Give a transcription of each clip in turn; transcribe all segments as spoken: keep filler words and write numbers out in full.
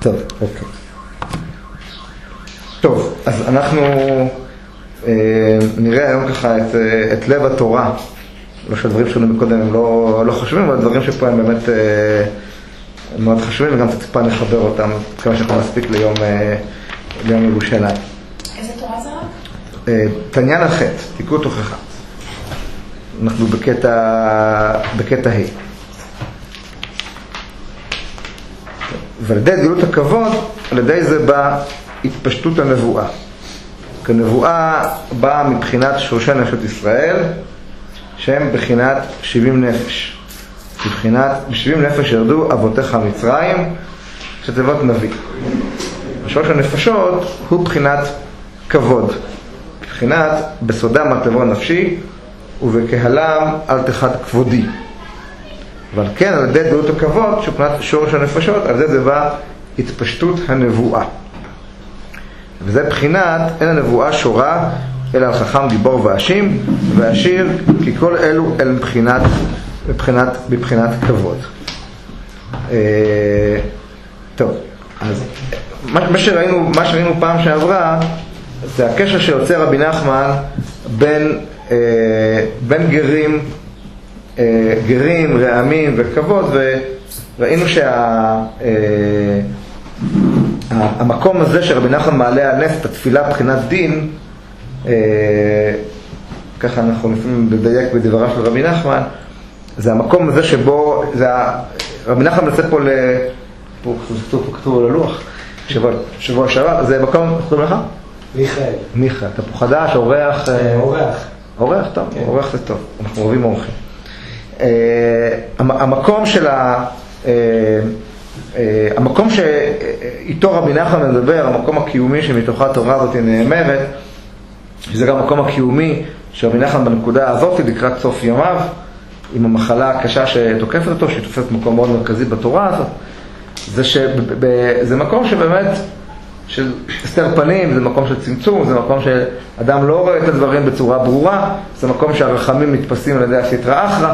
טוב, אוקיי. טוב, אז אנחנו אה, נראה היום ככה את, את לב התורה. לא שהדברים שלנו מקודם הם לא, לא חשובים, אבל הדברים שפה הם באמת אה, מאוד חשובים, וגם טיפה נחבר אותם כמה שאנחנו נספיק ליום, אה, ליום ירושלים. איזה תורה זה רק? אה, תעניין החטא, תיקון תוכחה. אנחנו בקטע, בקטע ה'. ועל ידי גלות הכבוד, על ידי זה באה התפשטות הנבואה. כנבואה באה מבחינת שורשי נפשות ישראל, שהם בחינת שבעים נפש. בבחינת, בשבעים נפש ירדו אבותיך מצרים, שתיבות נביא. שורש הנפשות הוא בחינת כבוד. בחינת בסודם אל תבוא נפשי, ובקהלם אל תחת כבודי. אבל כן, על ידי גלות הכבוד, שבחינת שורש הנפשות, על ידי זה בא התפשטות הנבואה. וזה בחינת, אין הנבואה שורה, אלא על חכם גיבור ואשים, ועשיר, כי כל אלו אל מבחינת, מבחינת, מבחינת כבוד. אה, טוב, אז מה, מה שראינו, מה שראינו פעם שעברה, זה הקשר שיוצר רבי נחמן בין, אה, בין גרים, אה, גרים, רעמים וכבוד, וראינו שה... אה, המקום הזה שרבי נחמן מעלה על נס את התפילה בחינת דין, אה, ככה אנחנו לפעמים לדייק בדברה של רבי נחמן, זה המקום הזה שבו, זה רבי נחמן מנסה פה ל... פה כתוב על הלוח, שבוע, שבוע שעבר, זה מקום, איך קוראים לך? מיכאל. מיכאל, אתה פה חדש, אורח? אורח. אורח, טוב, כן. אורח זה טוב, אנחנו אוהבים אורחים. אה, המקום של ה... אה, Uh, המקום שאיתו רבי נחמן מדבר, המקום הקיומי שמתוכה התורה הזאת נאמרת, שזה גם המקום הקיומי שרבי נחמן בנקודה הזאת לקראת סוף ימיו, עם המחלה הקשה שתוקפת אותו, שתופסת מקום מאוד מרכזי בתורה הזאת, זה, שב- זה מקום שבאמת של הסתר פנים, זה מקום של צמצום, זה מקום שאדם לא רואה את הדברים בצורה ברורה, זה מקום שהרחמים מתפסים על ידי הסטרא אחרא,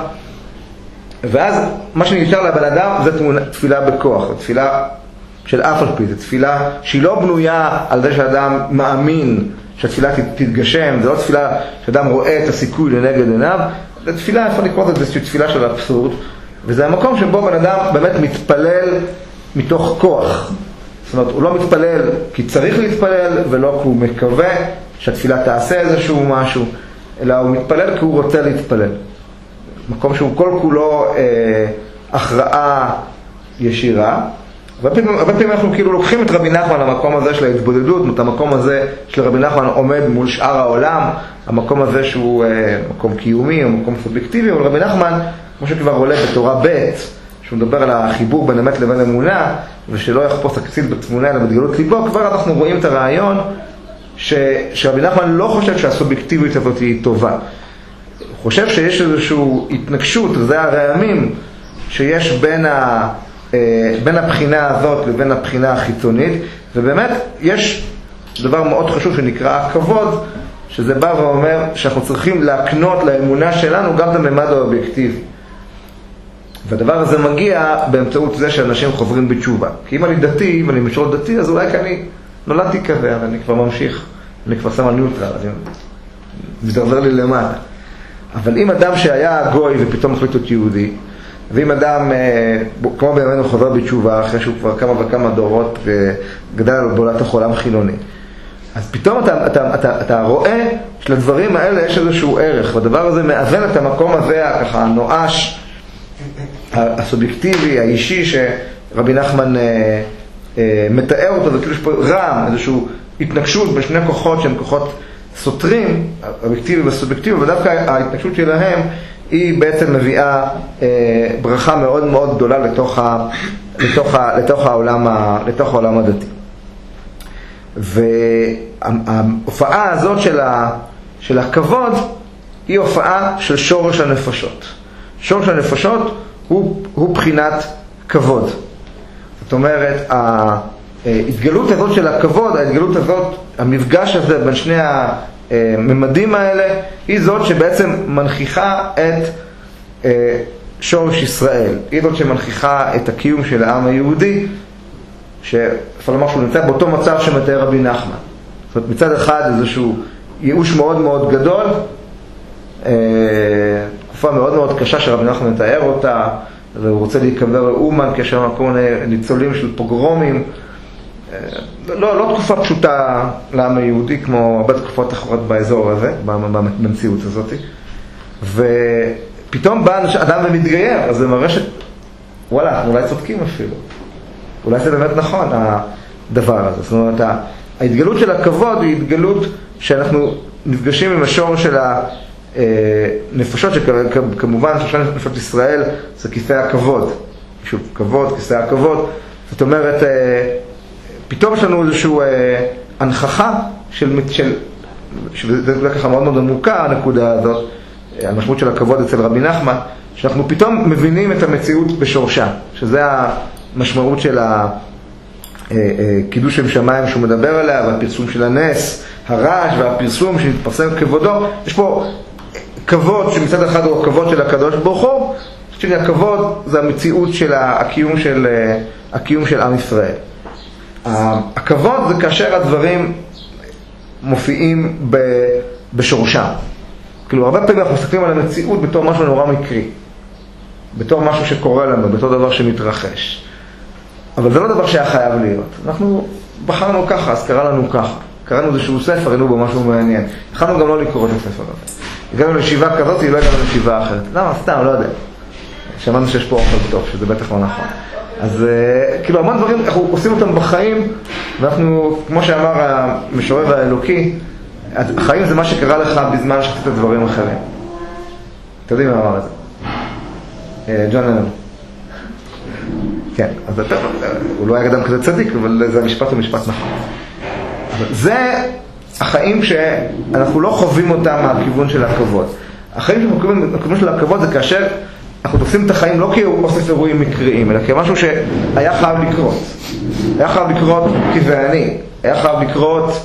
ואז מה שנשאר לבן אדם זה תפילה בכוח, תפילה של אף על פי, זו תפילה שהיא לא בנויה על זה שאדם מאמין שהתפילה תתגשם, זה לא תפילה שאדם רואה את הסיכוי לנגד עיניו, זה תפילה, איפה לקרוא את זה, זה תפילה של אבסורד, וזה המקום שבו בן אדם באמת מתפלל מתוך כוח. זאת אומרת, הוא לא מתפלל כי צריך להתפלל, ולא כי הוא מקווה שהתפילה תעשה איזשהו משהו, אלא הוא מתפלל כי הוא רוצה להתפלל. מקום שהוא כל כולו אה, הכרעה ישירה. הרבה פעמים אנחנו כאילו לוקחים את רבי נחמן למקום הזה של ההתבודדות, את המקום הזה של רבי נחמן עומד מול שאר העולם, המקום הזה שהוא אה, מקום קיומי, מקום סובייקטיבי, אבל רבי נחמן, כמו שכבר עולה בתורה ב', שהוא מדבר על החיבור בין אמת לבין אמונה, ושלא יחפוש הקציל בתמונה אלא בגלות ליבו, כבר אנחנו רואים את הרעיון ש, שרבי נחמן לא חושב שהסובייקטיביות הזאת היא טובה. חושב שיש איזושהי התנגשות, זה הרעמים שיש בין, ה, בין הבחינה הזאת לבין הבחינה החיצונית, ובאמת יש דבר מאוד חשוב שנקרא הכבוד, שזה בא ואומר שאנחנו צריכים להקנות לאמונה שלנו גם את הממד האובייקטיבי. והדבר הזה מגיע באמצעות זה שאנשים חוזרים בתשובה. כי אם אני דתי ואני משרות דתי, אז אולי כי אני נולדתי כזה, אבל אני כבר ממשיך, אני כבר שם על ניוטרל, אז מתדרדר לי למטה. אבל אם אדם שהיה גוי ופתאום החליט להיות יהודי, ואם אדם, כמו בימינו חוזר בתשובה, אחרי שהוא כבר כמה וכמה דורות גדל על בולת החולם חילוני, אז פתאום אתה, אתה, אתה, אתה רואה שלדברים האלה יש איזשהו ערך, והדבר הזה מאזן את המקום הזה, ככה הנואש, הסובייקטיבי, האישי, שרבי נחמן אה, אה, מתאר אותו, וכאילו יש פה רעם, איזשהו התנגשות בשני כוחות שהם כוחות סותרים, האובייקטיבי והסובייקטיבי, ודווקא ההתנגשות שלהם היא בעצם מביאה אה, ברכה מאוד מאוד גדולה לתוך, ה, לתוך, ה, לתוך, העולם, ה, לתוך העולם הדתי. וההופעה הזאת של, ה, של הכבוד היא הופעה של שורש הנפשות. שורש הנפשות הוא, הוא בחינת כבוד. זאת אומרת, ההתגלות הזאת של הכבוד, ההתגלות הזאת, המפגש הזה בין שני הממדים האלה, היא זאת שבעצם מנכיחה את שורש ישראל. היא זאת שמנכיחה את הקיום של העם היהודי, שאפשר לומר שהוא נמצא באותו מצב שמתאר רבי נחמן. זאת אומרת, מצד אחד איזשהו ייאוש מאוד מאוד גדול, תקופה מאוד מאוד קשה שרבי נחמן מתאר אותה, והוא רוצה להיקבר לאומן כאשר מקום ניצולים של פוגרומים. לא, לא תקופה פשוטה לעם היהודי, כמו הרבה תקופות אחרות באזור הזה, במציאות הזאת. ופתאום בא אדם ומתגייר, אז זה מראה ש... וואלה, אולי צודקים אפילו. אולי זה באמת נכון, הדבר הזה. זאת אומרת, ההתגלות של הכבוד היא התגלות שאנחנו נפגשים עם השור של הנפשות, שכמובן שושן נפשות ישראל זה כיסא הכבוד. שוב, כבוד, כיסא הכבוד. זאת אומרת, פתאום יש לנו איזושהי הנכחה של, של, שזה ככה מאוד מאוד עמוקה, הנקודה הזאת, המשמעות של הכבוד אצל רבי נחמן, שאנחנו פתאום מבינים את המציאות בשורשה, שזה המשמעות של הקידוש שם שמיים שהוא מדבר עליה, והפרסום של הנס, הרעש והפרסום שנתפרסם כבודו. יש פה כבוד שמצד אחד הוא הכבוד של הקדוש ברוך הוא, שהכבוד זה המציאות של הקיום של, הקיום של עם ישראל. הכבוד זה כאשר הדברים מופיעים בשורשם. כאילו, הרבה פעמים אנחנו מסתכלים על המציאות בתור משהו נורא מקרי, בתור משהו שקורה לנו, בתור דבר שמתרחש. אבל זה לא דבר שהיה חייב להיות. אנחנו בחרנו ככה, אז קרא לנו ככה. קראנו איזשהו ספר, ראינו בו משהו מעניין. יכולנו גם לא לקרוא את הספר הזה. הגענו לישיבה כזאת, היא לא הגענו לישיבה אחרת. למה? סתם, לא יודע. שמענו שיש פה אוכל טוב, שזה בטח לא נכון. אז כאילו, המון דברים, אנחנו עושים אותם בחיים, ואנחנו, כמו שאמר המשורר האלוקי, החיים זה מה שקרה לך בזמן שחצית דברים אחרים. אתה יודעים מה אמר את זה? ג'ון לנון. כן, אז אתה, הוא לא היה אדם כזה צדיק, אבל זה המשפט הוא משפט נכון. אבל זה החיים שאנחנו לא חווים אותם מהכיוון של הכבוד. החיים שאנחנו חווים מהכיוון של הכבוד זה כאשר אנחנו תופסים את החיים לא כאוסף אירועים מקריים, אלא כמשהו שהיה חייב לקרות. היה חייב לקרות כי זה אני. היה חייב לקרות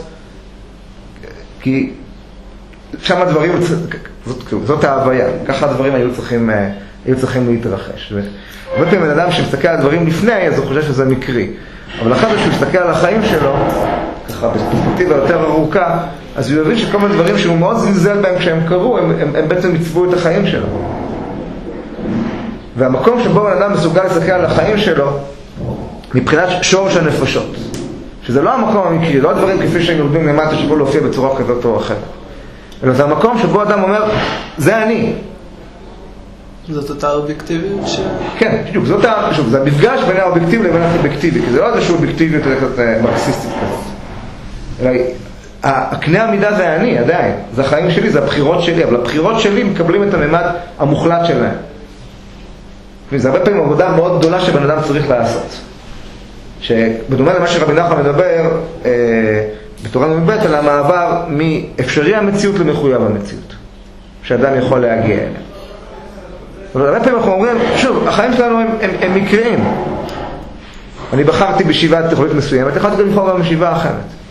כי שם הדברים, זאת, זאת ההוויה. ככה הדברים היו צריכים, היו צריכים להתרחש. הרבה פעמים בן אדם שמסתכל על הדברים לפני, אז הוא חושב שזה מקרי. אבל אחרי שהוא מסתכל על החיים שלו, ככה בפרספקטיבה יותר ארוכה, אז הוא יבין שכל מיני דברים שהוא מאוד זלזל בהם כשהם קרו, הם, הם, הם בעצם מצבו את החיים שלו. והמקום שבו בן אדם מסוגל להסתכל על החיים שלו, מבחינת שורש הנפשות. שזה לא המקום המקרי, לא הדברים כפי שהם יורדים למטה שבו להופיע בצורה כזאת או אחרת. אלא זה המקום שבו אדם אומר, זה אני. זאת אותה אובייקטיביות ש... כן, בדיוק, זאת ה... שוב, זה המפגש בין האובייקטיבי לבין הסובייקטיבי, כי זה לא איזשהו אובייקטיביות מרקסיסטית כזאת. אלא, הקנה המידה זה אני, עדיין. זה החיים שלי, זה הבחירות שלי, אבל הבחירות שלי מקבלים את הממד המוחלט שלהם. וזה הרבה פעמים עבודה מאוד גדולה שבן אדם צריך לעשות. שבדומה למה שרבי נחמן מדבר, אה, בתורה נ"ב, על המעבר מאפשרי המציאות למחויב המציאות. שאדם יכול להגיע אליה. אבל הרבה פעמים אנחנו אומרים, שוב, החיים שלנו הם, הם, הם מקריים. אני בחרתי בישיבה תכולית מסוימת, יכולתי גם לבחור גם בישיבה אחרת.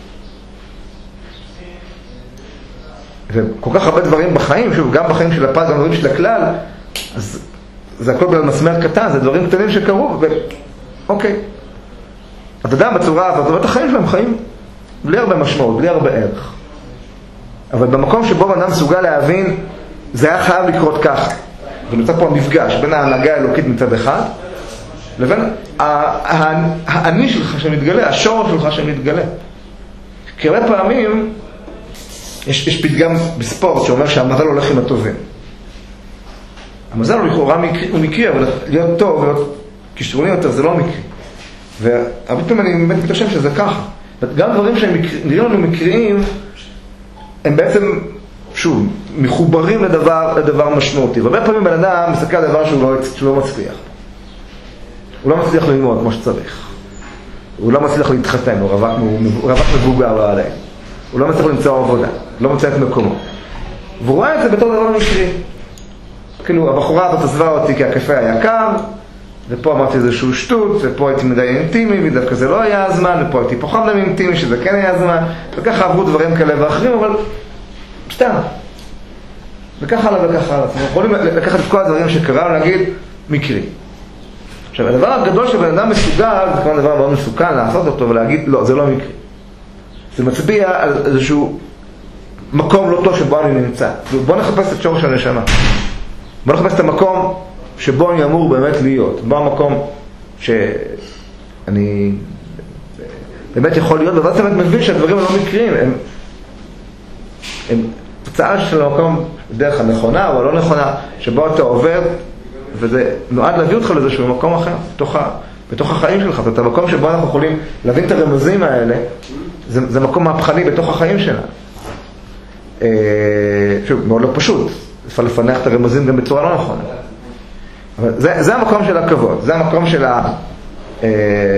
וכל כך הרבה דברים בחיים, שוב, גם בחיים של הפרט, גם דברים של הכלל, אז זה הכל בגלל מסמר קטן, זה דברים קטנים שקרו, ואוקיי. אז אדם בצורה הזאת, זאת החיים שלהם חיים בלי הרבה משמעות, בלי הרבה ערך. אבל במקום שבו אדם מסוגל להבין, זה היה חייב לקרות ככה. ונמצא פה המפגש בין ההנהגה האלוקית מצד אחד, לבין האני שלך שמתגלה, השורש שלך שמתגלה. כי הרבה פעמים, יש, יש פתגם בספורט שאומר שהמזל הולך עם הטובים. המזל הוא לכאורה הוא מקרי, אבל להיות טוב ולהיות כישרוני יותר זה לא מקרי. והרבה פעמים אני באמת מתרשם שזה ככה. גם דברים שהם נראים לנו מקריים, הם בעצם, שוב, מחוברים לדבר, לדבר משמעותי. והרבה פעמים בן אדם מסתכל על דבר שהוא לא, שהוא לא מצליח. הוא לא מצליח ללמוד כמו שצריך. הוא לא מצליח להתחתן, הוא רווק, הוא רווק מבוגר לא עליהם. הוא לא מצליח למצוא עבודה, לא מצליח את מקומו. והוא רואה את זה בתור דבר מקרי. כאילו, הבחורה הזאת עזבה אותי כי הקפה היה קר, ופה אמרתי איזשהו שטות, ופה הייתי מדי אינטימי, ודווקא זה לא היה הזמן, ופה הייתי פחות מדי אינטימי, שזה כן היה הזמן, וככה עברו דברים כאלה ואחרים, אבל סתם. וככה הלאה וככה הלאה. אנחנו יכולים לקחת את כל הדברים שקרה, ולהגיד, מקרי. עכשיו, הדבר הגדול שבן אדם מסוגל, זה כמובן דבר מאוד מסוכן לעשות אותו ולהגיד, לא, זה לא מקרי. זה מצביע על איזשהו מקום לא טוב שבו אני נמצא. בוא נחפש את שורש הנשמה. בוא נחפש את המקום שבו אני אמור באמת להיות. בוא המקום שאני באמת יכול להיות, ואז אתה באמת מבין שהדברים לא מקריים. הם, הם תוצאה של המקום דרך הנכונה או הלא נכונה, שבו אתה עובר, וזה נועד להביא אותך לאיזשהו מקום אחר, בתוך, ה, בתוך החיים שלך. זאת אומרת, המקום שבו אנחנו יכולים להבין את הרמזים האלה, זה, זה מקום מהפכני בתוך החיים שלנו. אה, שוב, מאוד לא פשוט. אפשר לפנח את הרמזים גם בצורה לא נכונה. אבל זה, זה המקום של הכבוד, זה המקום של ה... אה,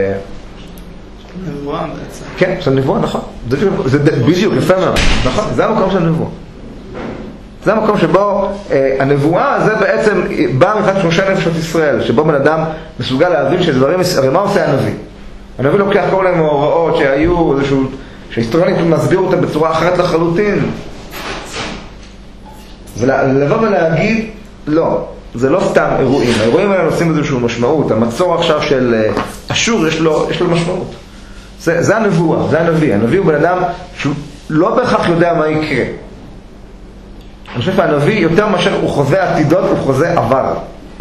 נבואה בעצם. כן, של נבואה, נכון. זה, זה בדיוק, יפה מאוד. נכון, זה המקום של נבואה. זה המקום שבו אה, הנבואה, זה בעצם בא מבחינת שלושי נפשות ישראל, שבו בן אדם מסוגל להבין שדברים, הרי מה עושה הנביא? הנביא לוקח כל מיני מאורעות שהיו, איזשהו, שההיסטוריונים מסביר אותם בצורה אחרת לחלוטין. ולבוא ולהגיד, לא, זה לא סתם אירועים. האירועים האלה עושים איזשהו משמעות. המצור עכשיו של אשור, יש לו, יש לו משמעות. זה, זה הנבואה, זה הנביא. הנביא הוא בן אדם שהוא לא בהכרח יודע מה יקרה. אני חושב שהנביא יותר מאשר הוא חוזה עתידות, הוא חוזה עבר.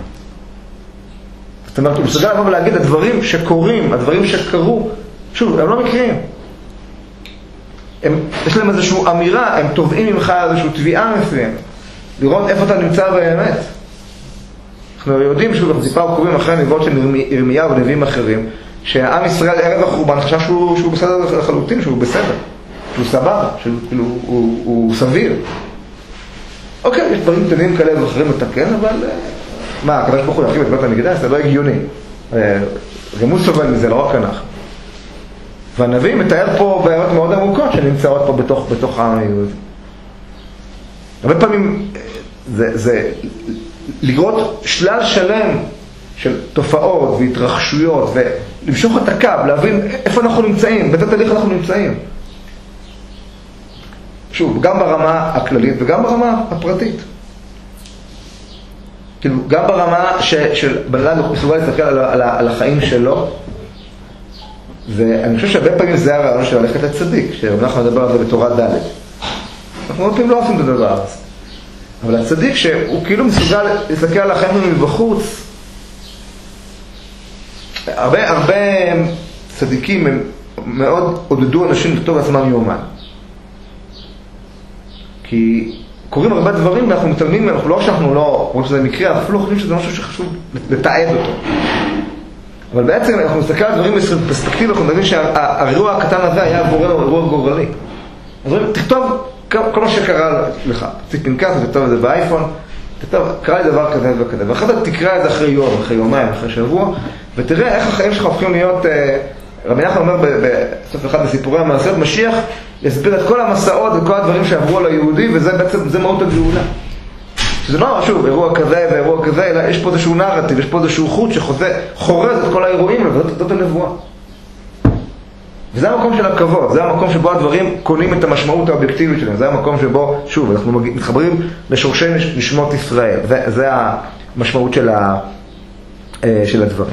זאת אומרת, הוא מסוגל לבוא ולהגיד, הדברים שקורים, הדברים שקרו, שוב, הם לא מקרים. הם, יש להם איזושהי אמירה, הם תובעים ממך איזושהי תביעה מסוימת. לראות איפה אתה נמצא באמת. אנחנו יודעים שוב, טיפה עוקבים אחרי הנבואות של ירמיה ונביאים אחרים, שהעם ישראל ערב החורבן חשב שהוא, שהוא בסדר לחלוטין, שהוא בסדר, שהוא סבבה, שהוא הוא, הוא, הוא סביר. אוקיי, יש דברים קטנים כאלה ואחרים לתקן, אבל מה, הקדוש ברוך הוא יחריב את בית המקדש, זה לא הגיוני. גם הוא סובל מזה, לא רק אנחנו. והנביא מתאר פה בעיות מאוד עמוקות שנמצאות פה בתוך, בתוך העם היהודי. הרבה פעמים זה, זה לראות שלל שלם של תופעות והתרחשויות ולמשוך את הקו, להבין איפה אנחנו נמצאים, באיזה תהליך אנחנו נמצאים. שוב, גם ברמה הכללית וגם ברמה הפרטית. כאילו, גם ברמה ש, של בן אדם מסוגל להסתכל על, על, על החיים שלו, ואני חושב שהרבה פעמים זה הרעיון של ללכת לצדיק, שאנחנו נדבר על זה בתורה ד'. אנחנו הרבה פעמים לא עושים את הדבר הזה. אבל הצדיק שהוא כאילו מסוגל להסתכל על החיים מבחוץ, הרבה, הרבה צדיקים הם מאוד עודדו אנשים לכתוב עצמם יומן. כי קוראים הרבה דברים ואנחנו מתעלמים, אנחנו לא שאנחנו לא, רואים שזה מקרה, אנחנו אפילו חושבים שזה משהו שחשוב לתעד אותו. אבל בעצם אנחנו מסתכל על דברים בפרספקטיבה, אנחנו נבין שהאירוע הקטן הזה היה עבורנו אירוע גורלי. אז תכתוב כל מה שקרה לך, תציג פנקס, תכתוב את זה באייפון, תכתוב, קרה לי דבר כזה וכזה, ואחרי זה תקרא את זה אחרי יום, אחרי יומיים, אחרי שבוע, ותראה איך החיים שלך הופכים להיות, רבי נחמן אומר בסוף אחד מסיפורי המעשיות, משיח יסביר את כל המסעות וכל הדברים שעברו על היהודי, וזה בעצם, זה מהות הגאולה. שזה לא, שוב, אירוע כזה ואירוע כזה, אלא יש פה איזשהו נרטיב, יש פה איזשהו חוט שחורז את כל האירועים, וזאת הנבואה. וזה המקום של הכבוד, זה המקום שבו הדברים קונים את המשמעות האובייקטיבית שלהם, זה המקום שבו, שוב, אנחנו מתחברים לשורשי נשמות ישראל, זה, זה המשמעות של, ה, של הדברים.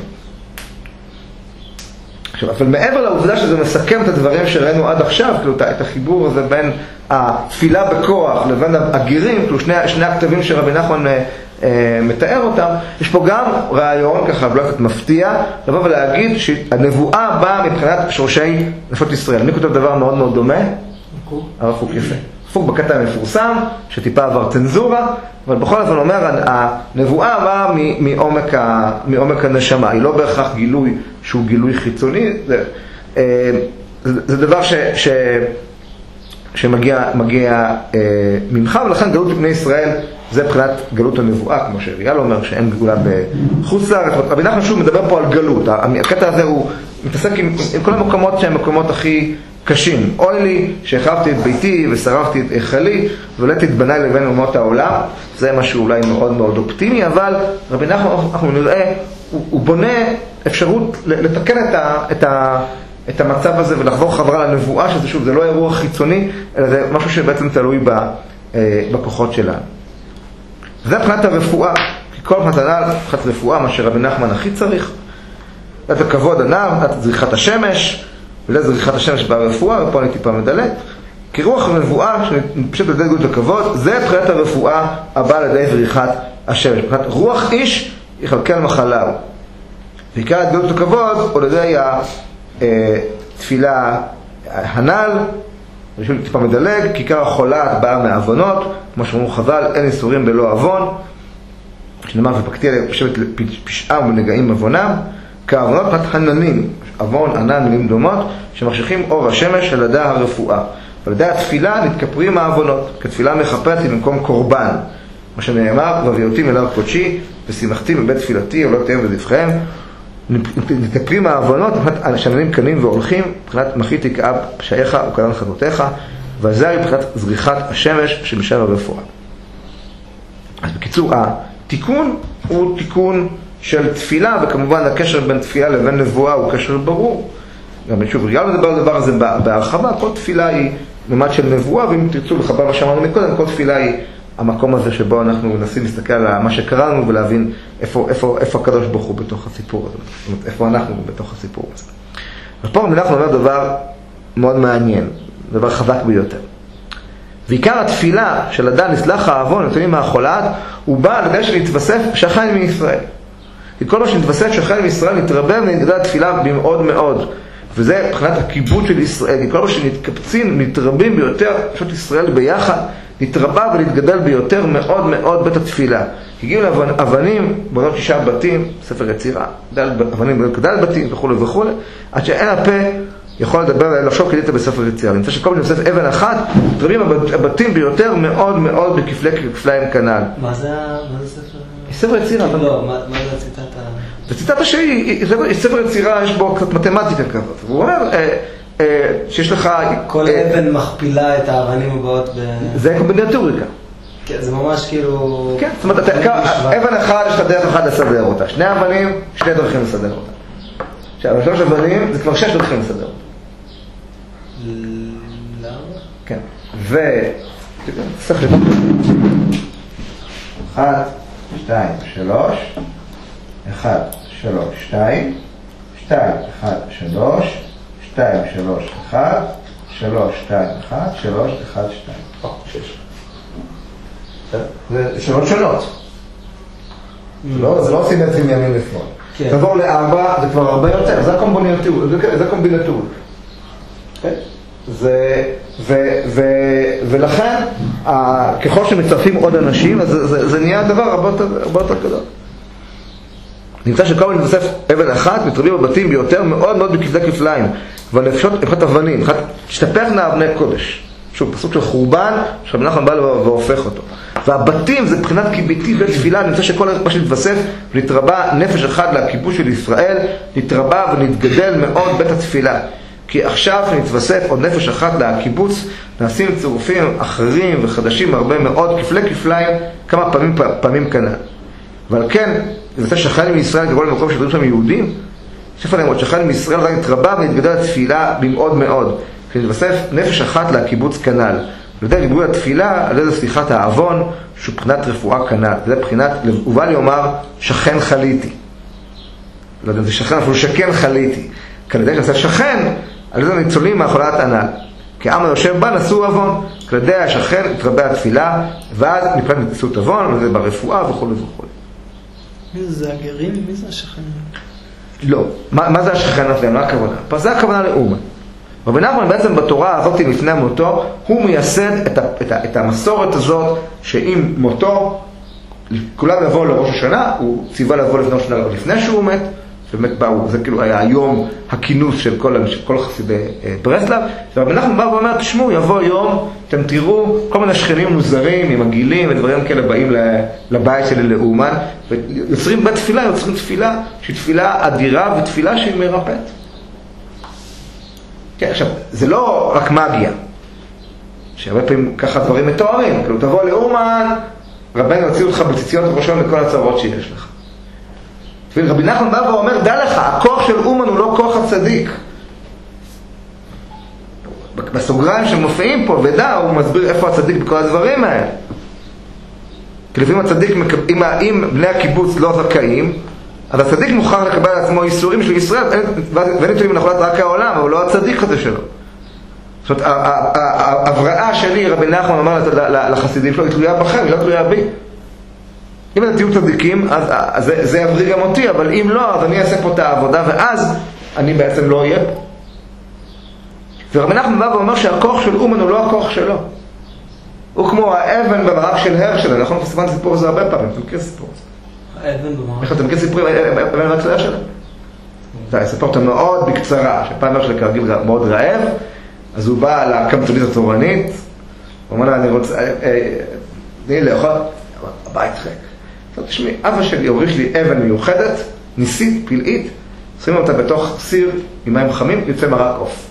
עכשיו, אבל מעבר לעובדה שזה מסכם את הדברים שראינו עד עכשיו, כאילו, את החיבור הזה בין התפילה בכוח לבין הגירים, כאילו שני, שני הכתבים שרבי נחמן אה, אה, מתאר אותם, יש פה גם רעיון, ככה, ולא קצת מפתיע, לבוא ולהגיד שהנבואה באה מבחינת שורשי נפשות ישראל. אני כותב דבר מאוד מאוד דומה, הרב קוק יפה. פוק בקטע המפורסם, שטיפה עבר צנזורה, אבל בכל זאת אומר, הנבואה באה מעומק, מעומק הנשמה, היא לא בהכרח גילוי שהוא גילוי חיצוני, זה, זה דבר ש, ש, שמגיע מגיע, ממך, ולכן גלות לבני ישראל זה מבחינת גלות הנבואה, כמו שאריאל אומר, שאין גאולה בחוץ לארץ. רבי נחמן שוב מדבר פה על גלות, הקטע הזה הוא מתעסק עם, עם כל המקומות שהם מקומות הכי קשים. אוי לי שהחרבתי את ביתי ושרפתי את היכלי והעליתי את בניי לבין אומות העולם. זה משהו אולי מאוד מאוד אופטימי, אבל רבי נחמן, אנחנו נראה, הוא, הוא בונה אפשרות לתקן את, ה, את, ה, את המצב הזה ולחבור חברה לנבואה, שזה שוב, זה לא אירוע חיצוני, אלא זה משהו שבעצם תלוי ב, בכוחות שלנו. זה מבחינת הרפואה, כי כל מבחינת הנ"ל, מבחינת רפואה, מה שרבי נחמן הכי צריך, את הכבוד ענב, את זריחת השמש, וזה זריחת השמש ברפואה, ופה אני טיפה מדלג. כי רוח הנבואה, שפשוט לדעת גאות הכבוד, זה מבחינת הרפואה הבאה לידי זריחת השמש. מבחינת רוח איש יכלכל מחלה. ועיקר את גאות הכבוד, או לידי התפילה הנ"ל, ושוב טיפה מדלג, כי עיקר החולת באה מעוונות, כמו שאמרו חז"ל, אין איסורים בלא עוון, שנאמר ופקתי עליהם פשבת פשעם ונגעים עוונם, כעוונות מתחננים, עוון, ענן, מילים דומות, שמחשיכים אור השמש על ידי הרפואה. ועל ידי התפילה נתכפרים העוונות, כתפילה מחפרת במקום קורבן. מה שנאמר, והביאותים אל הר קודשי, ושימחתי בבית תפילתי, ולא תהיה בזבחיהם, נתכפרים העוונות, מבחינת שננים קנים והולכים, מבחינת מחיתי כאב פשעיך וקלן חטאותיך, וזה מבחינת זריחת השמש שבשם הרפואה. אז בקיצור, התיקון הוא תיקון של תפילה, וכמובן הקשר בין תפילה לבין נבואה הוא קשר ברור. גם שוב, גם לדבר על הדבר הזה בהרחבה, כל תפילה היא ממד של נבואה, ואם תרצו לחבר מה שאמרנו מקודם, כל תפילה היא המקום הזה שבו אנחנו מנסים להסתכל על מה שקראנו ולהבין איפה, איפה, איפה הקדוש ברוך הוא בתוך הסיפור הזה, זאת אומרת, איפה אנחנו בתוך הסיפור הזה. ופה אנחנו אומר דבר מאוד מעניין, דבר חזק ביותר. ועיקר התפילה של אדם נסלח העוון, נתונים מהחולת, הוא בא על ידי שנתווסף שכן מישראל. כי כל מה שנתווסף שכן מישראל נתרבה ונתגדל תפילה במאוד מאוד. וזה מבחינת הכיבוד של ישראל, כי כל מה שנתקבצים, נתרבים ביותר, פשוט ישראל ביחד, נתרבה ונתגדל ביותר מאוד מאוד בית התפילה. הגיעו לאבנים, בונות שישה בתים, ספר יצירה, אבנים בונות כדל בתים וכו' וכו', עד שאין הפה יכול לדבר, לחשוב כדאית בספר יצירה. נמצא שכל מיני נוסף אבן אחת, נתרבים הבתים ביותר מאוד מאוד בכפלי כפליים כנ"ל. מה זה ספר? ספר יצירה. לא, מה זה הציטטה? זה ציטטה שהיא, ספר יצירה יש בו קצת מתמטיקה כזאת. הוא אומר שיש לך... כל אבן מכפילה את האבנים הבאות ב... זה קומבינטוריקה. כן, זה ממש כאילו... כן, זאת אומרת, אבן אחד יש לך דרך אחת לסדר אותה. שני אבנים, שני דרכים לסדר אותה. עכשיו, שלוש אבנים זה כבר שש דרכים לסדר אותה. למה? כן. ו... צריך לבוא. אחת, שתיים, שלוש. אחד, שלוש, שתיים. שתיים, אחד, שלוש. שתיים, שלוש, אחד. שלוש, שתיים, אחד. שלוש, אחד, שתיים. או, שש. זה שונות שונות. זה לא עושים בעצם ימין לפעול. תעבור לארבע, זה כבר הרבה יותר. זה הקומבינטוריקה. זה הקומבינטוריקה. זה, ו, ו, ולכן, ככל שמצרפים עוד אנשים, אז זה, זה נהיה דבר הרבה יותר, הרבה יותר גדול. נמצא שכל מיני נוסף אבן אחת, מתרבים בבתים ביותר מאוד מאוד בכפלי כפליים, והנפשות הם אבנים, תשתפכנה אבני קודש. שוב, פסוק של חורבן, שרבי נחמן בא והופך אותו. והבתים זה מבחינת קיביתי בתפילה, נמצא שכל מה שנתווסף, ונתרבה נפש אחד לכיבוש של ישראל, נתרבה ונתגדל מאוד בית התפילה. כי עכשיו שנתווסף עוד נפש אחת לקיבוץ, נעשים צירופים אחרים וחדשים הרבה מאוד, כפלי כפליים, כמה פעמים פעמים כנ"ל. ועל כן, נמצא שכן מישראל גבוה למקום שדברים שם יהודים, שפע להם עוד שכן מישראל רק נתרבה ונתגדל התפילה במאוד מאוד. כי נתווסף נפש אחת לקיבוץ כנ"ל. ולדי ריבוי התפילה, על ידי סליחת העוון, שהוא בחינת רפואה כנ"ל. זה בחינת, ובא לי אומר, שכן חליתי. לא יודע, זה שכן, אפילו שכן חליתי. כי על ידי נעשה שכן, על ידי ניצולים מהחולת הנ"ל. כי העם היושב בה נשאו עוון. כי על ידי השכן התרבה התפילה, ואז מבחינת נתסות עוון, וזה ברפואה וכו' וכו'. מי זה הגרים? מי זה השכן? לא. מה, מה זה השכן הזה? מה הכוונה? פה זה הכוונה לאומן. רבי נחמן בעצם בתורה הזאת לפני מותו, הוא מייסד את, ה, את, ה, את המסורת הזאת, שעם מותו, כולם יבואו לראש השנה, הוא ציווה לבוא לפני השנה לפני שהוא מת, באמת באו, זה כאילו היה היום הכינוס של כל, של כל חסידי ברסלב, ורבי נחמן בא ואומר, תשמעו, יבוא יום, אתם תראו כל מיני שכנים מוזרים, עם הגילים ודברים כאלה באים לבית שלי לאומן, ויוצרים בתפילה, יוצרים תפילה, שהיא תפילה אדירה ותפילה שהיא מרפאת. כן, עכשיו, זה לא רק מגיה, שהרבה פעמים ככה דברים מתוארים, כאילו תבוא לאומן, רבנו הוציאו אותך בציציות ראשון לכל הצרות שיש לך. רבי נחמן בא ואומר, דע לך, הכוח של אומן הוא לא כוח הצדיק. בסוגריים שמופיעים פה, ודע, הוא מסביר איפה הצדיק בכל הדברים האלה. כי לפעמים הצדיק, אם, אם בני הקיבוץ לא זכאים, אז הצדיק מוכרח לקבל על עצמו איסורים של ישראל, ואין נתונים לנחולת רק העולם, אבל לא הצדיק הזה שלו. זאת אומרת, ההבראה שלי, רבי נחמן אמר לחסידים שלו, היא תלויה בכם, היא לא תלויה בי. אם אתם תהיו צדיקים, אז זה יבריא גם אותי, אבל אם לא, אז אני אעשה פה את העבודה, ואז אני בעצם לא אהיה פה. ורבי נחמן בא ואומר שהכוח של אומן הוא לא הכוח שלו. הוא כמו האבן במרק של הרשל, נכון? סיפרנו סיפור הזה הרבה פעמים, אתה מכיר סיפור הזה? האבן במרק? אתה מכיר סיפורים, אבן במרק של הרשל? זה סיפור אותו מאוד בקצרה, שפעם הרשל כרגיל מאוד רעב, אז הוא בא לקמצונית התורנית, הוא אומר לה, אני רוצה, תני לי לאכול, הבית ריק. תשמעי, אבא שלי הוריש לי אבן מיוחדת, ניסית, פלאית, שמים אותה בתוך סיר עם מים חמים, יוצא מרק עוף.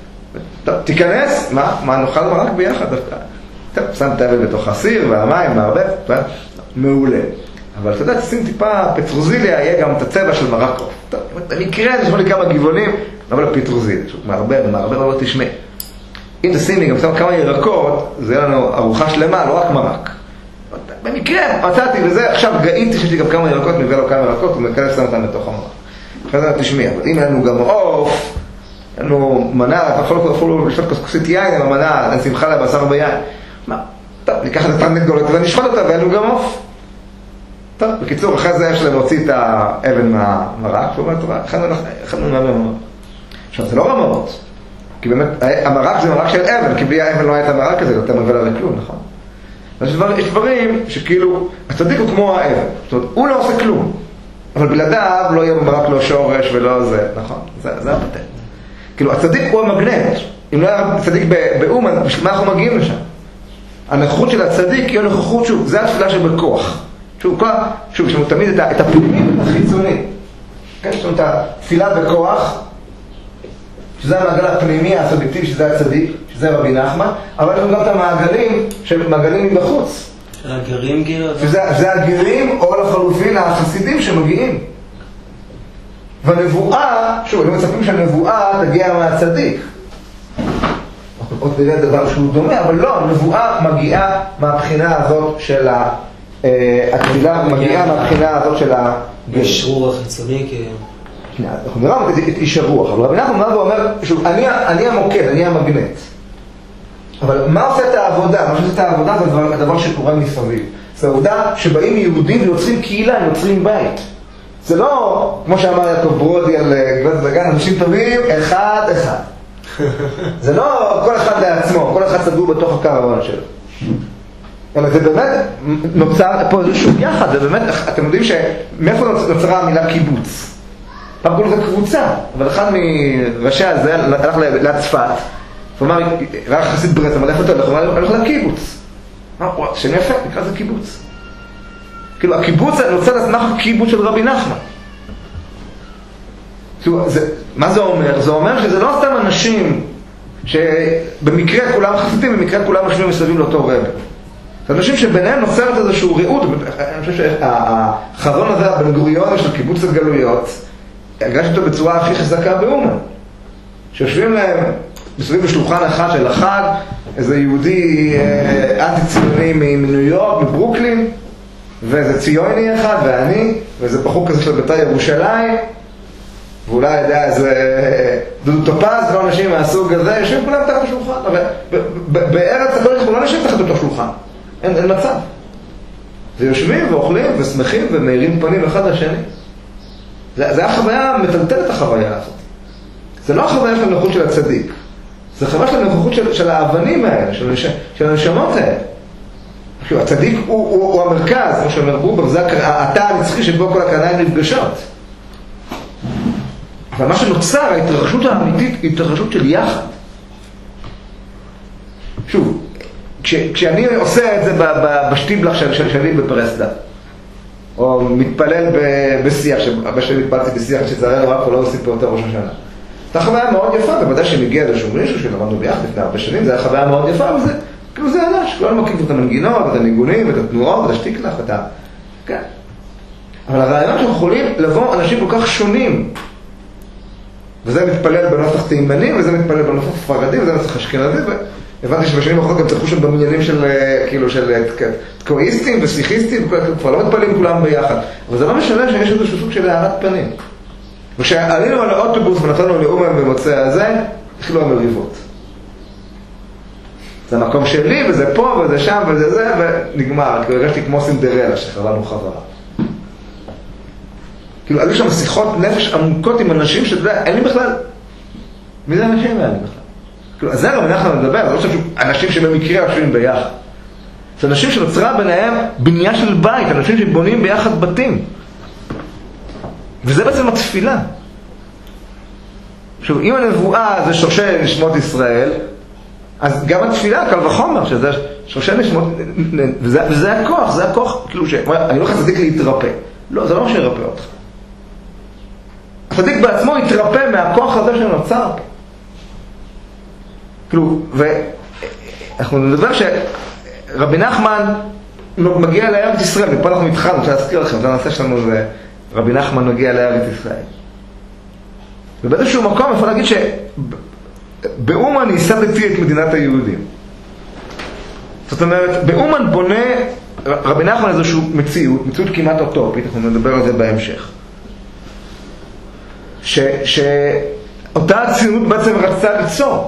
תיכנס, מה? מה נאכל מרק ביחד? טוב, שם את האבן בתוך הסיר והמים מערבב, מעולה. אבל אתה יודע, תשים טיפה פטרוזיליה, יהיה גם את הצבע של מרק עוף. טוב, במקרה נשמע לי כמה גבעונים, אבל פטרוזיליה, מערבב, מערבב, אבל תשמע. אם תשימי גם שם כמה ירקות, זה יהיה לנו ארוחה שלמה, לא רק מרק. במקרה מצאתי, וזה עכשיו גאיתי שיש לי גם כמה ירקות, מביא לו כמה ירקות, ומכנס שם אותם בתוך המרק. אחרי זה תשמע, אבל אם אין לנו גם עוף, אין לנו מנה, אפילו אפילו לשתות כוסית יין, אבל מנה, אין שמחה לבשר ביין. מה? טוב, ניקח את התרנית גדולות ונשחוט אותה, ואין לנו גם עוף. טוב, בקיצור, אחרי זה יש להם להוציא את האבן מהמרק, והוא אומר, טוב, הכנו מהמרק. עכשיו, זה לא רמאות, כי באמת, המרק זה מרק של אבן, כי בלי האבן לא היה את המרק הזה, יותר מביא לה לכלום, נכון? יש דברים שכאילו, הצדיק הוא כמו האבן, זאת אומרת, הוא לא עושה כלום, אבל בלעדיו לא יהיה במרק לא שורש ולא זה, נכון? זה, זה הפטנט. כאילו, הצדיק הוא המגנט, אם לא היה צדיק באומן, בשביל מה אנחנו מגיעים לשם? הנוכחות של הצדיק היא הנוכחות, שוב, זה התפילה שבכוח. שוב, כל, שוב, יש לנו תמיד את, את הפנימי ואת החיצוני. כן, יש לנו את התפילה בכוח, שזה המעגל הפנימי, הסובייקטיבי, שזה הצדיק, שזה רבי נחמן, אבל יש לנו גם את המעגלים, שהם מעגלים מבחוץ. של הגרים כאילו? שזה, זה הגרים, או לחלופין, החסידים שמגיעים. והנבואה, שוב, אני מצפים שהנבואה תגיע מהצדיק. עוד נראה דבר שהוא דומה, אבל לא, הנבואה מגיעה מהבחינה הזאת של ה... התפילה מגיעה מהבחינה הזאת של ה... יש רוח חיצוני כי... אנחנו נראה את איש הרוח, אבל רבי נחמן אומר, שוב, אני המוקד, אני המגנט. אבל מה עושה את העבודה? מה שעושה את העבודה זה הדבר שקורה מסביב. זה העובדה שבאים יהודים ויוצרים קהילה, יוצרים בית. זה לא, כמו שאמר יעקב ברודי על גבעת דגן, אנשים טובים, אחד אחד. זה לא כל אחד לעצמו, כל אחד סגור בתוך הקרבן שלו. אלא זה באמת נוצר פה איזשהו יחד, זה באמת, אתם יודעים שמאיפה נוצרה המילה קיבוץ? פעם קוראים לזה קבוצה, אבל אחד מראשי הזה הלך לצפת, הוא אמר, ראה חסיד ברית, אבל איפה אתה הולך? הוא אמר, הולך לקיבוץ. וואו, שם יפה, נקרא זה קיבוץ. כאילו, הקיבוץ נוצר לסמך הקיבוץ של רבי נחמן. מה זה אומר? זה אומר שזה לא סתם אנשים שבמקרה כולם חסידים, במקרה כולם משווים מסביב לאותו רב. זה אנשים שביניהם נוצרת איזשהו רעות. אני חושב שהחזון הזה, הבן גוריון של קיבוץ הגלויות, הרגשתי אותו בצורה הכי חזקה באומן. שיושבים להם מסביב בשולחן אחד של החג, איזה יהודי אנטי-ציוני מניו יורק, מברוקלין, ואיזה ציוני אחד, ואני, ואיזה בחור כזה של בית"ר ירושלים, ואולי יודע איזה דודו טופז, לא אנשים מהסוג הזה, יושבים כולם תחת השולחן. אבל בארץ הקודש אנחנו לא נשב תחת אותו שולחן, אין, אין מצב. זה יושבים ואוכלים ושמחים ומאירים פנים אחד לשני. זה, זה החוויה מטלטלת החוויה הזאת. זה לא החוויה של הנוכחות של הצדיק, זה חוויה של הנוכחות של, של האבנים האלה, של, של הנשמות האלה. הצדיק הוא, הוא, הוא המרכז, כמו שאומר בובר, זה התא הנצחי שבו כל הקרניים נפגשות. אבל מה שנוצר, ההתרחשות האמיתית, היא התרחשות של יחד. שוב, כש, כשאני עושה את זה בשטיבלח של, של שלי בפרסדה, או מתפלל בשיח, שהרבה שלי מתפלתי בשיח שצערי לרק, או לא עושים פה יותר ראש השנה. זו חוויה מאוד יפה, ובוודאי שמגיע איזשהו מישהו שלמדנו ביחד לפני הרבה שנים, זו חוויה מאוד יפה, וזה, כאילו זה אנש, כולנו מכירים את המנגינות, את הניגונים, את התנועות, את השטיקלח, את ה... כן. אבל הרעיון שאנחנו יכולים לבוא אנשים כל כך שונים, וזה מתפלל בנוסח תימני, וזה מתפלל בנוסח ספרדי, וזה בנוסח אשכנזי, הבנתי שבשנים האחרונות גם צרכו שם במניינים של, כאילו, של תקואיסטים וסיכיסטים, כבר לא מתפעלים כולם ביחד. אבל זה לא משנה שיש איזשהו סוג של הערת פנים. וכשעלינו על האוטובוס ונתנו לאומן במוצא הזה, התחילו המריבות. זה המקום שלי, וזה פה, וזה שם, וזה זה, ונגמר. כאילו, הרגשתי כמו סינדרלה שחררנו חברה. כאילו, עלו שם שיחות נפש עמוקות עם אנשים שאתה יודע, אין לי בכלל... מי זה אנשים האלה בכלל? כאילו, אז זה גם אנחנו נדבר, זה לא חושב אנשים שבמקרה יושבים ביחד. זה אנשים שנוצרה ביניהם בנייה של בית, אנשים שבונים ביחד בתים. וזה בעצם התפילה. עכשיו, אם הנבואה זה שורשי נשמות ישראל, אז גם התפילה, קל וחומר, שזה שורשי נשמות, וזה, וזה הכוח, זה הכוח, כאילו, ש... אני לא חצדיק להתרפא. לא, זה לא מה שירפא אותך. הצדיק בעצמו יתרפא מהכוח הזה שנוצר פה. כאילו, ואנחנו נדבר שרבי נחמן מגיע לארץ ישראל, ופה אנחנו מתחלנו, אני רוצה להזכיר לכם, זה הנושא שלנו, זה רבי נחמן מגיע לארץ ישראל. ובאיזשהו מקום אפשר להגיד שבאומן ייסדתי את מדינת היהודים. זאת אומרת, באומן בונה רבי נחמן איזושהי מציאות, מציאות כמעט אוטופית, אנחנו נדבר על זה בהמשך. ש, שאותה הציונות בעצם רצתה ליצור.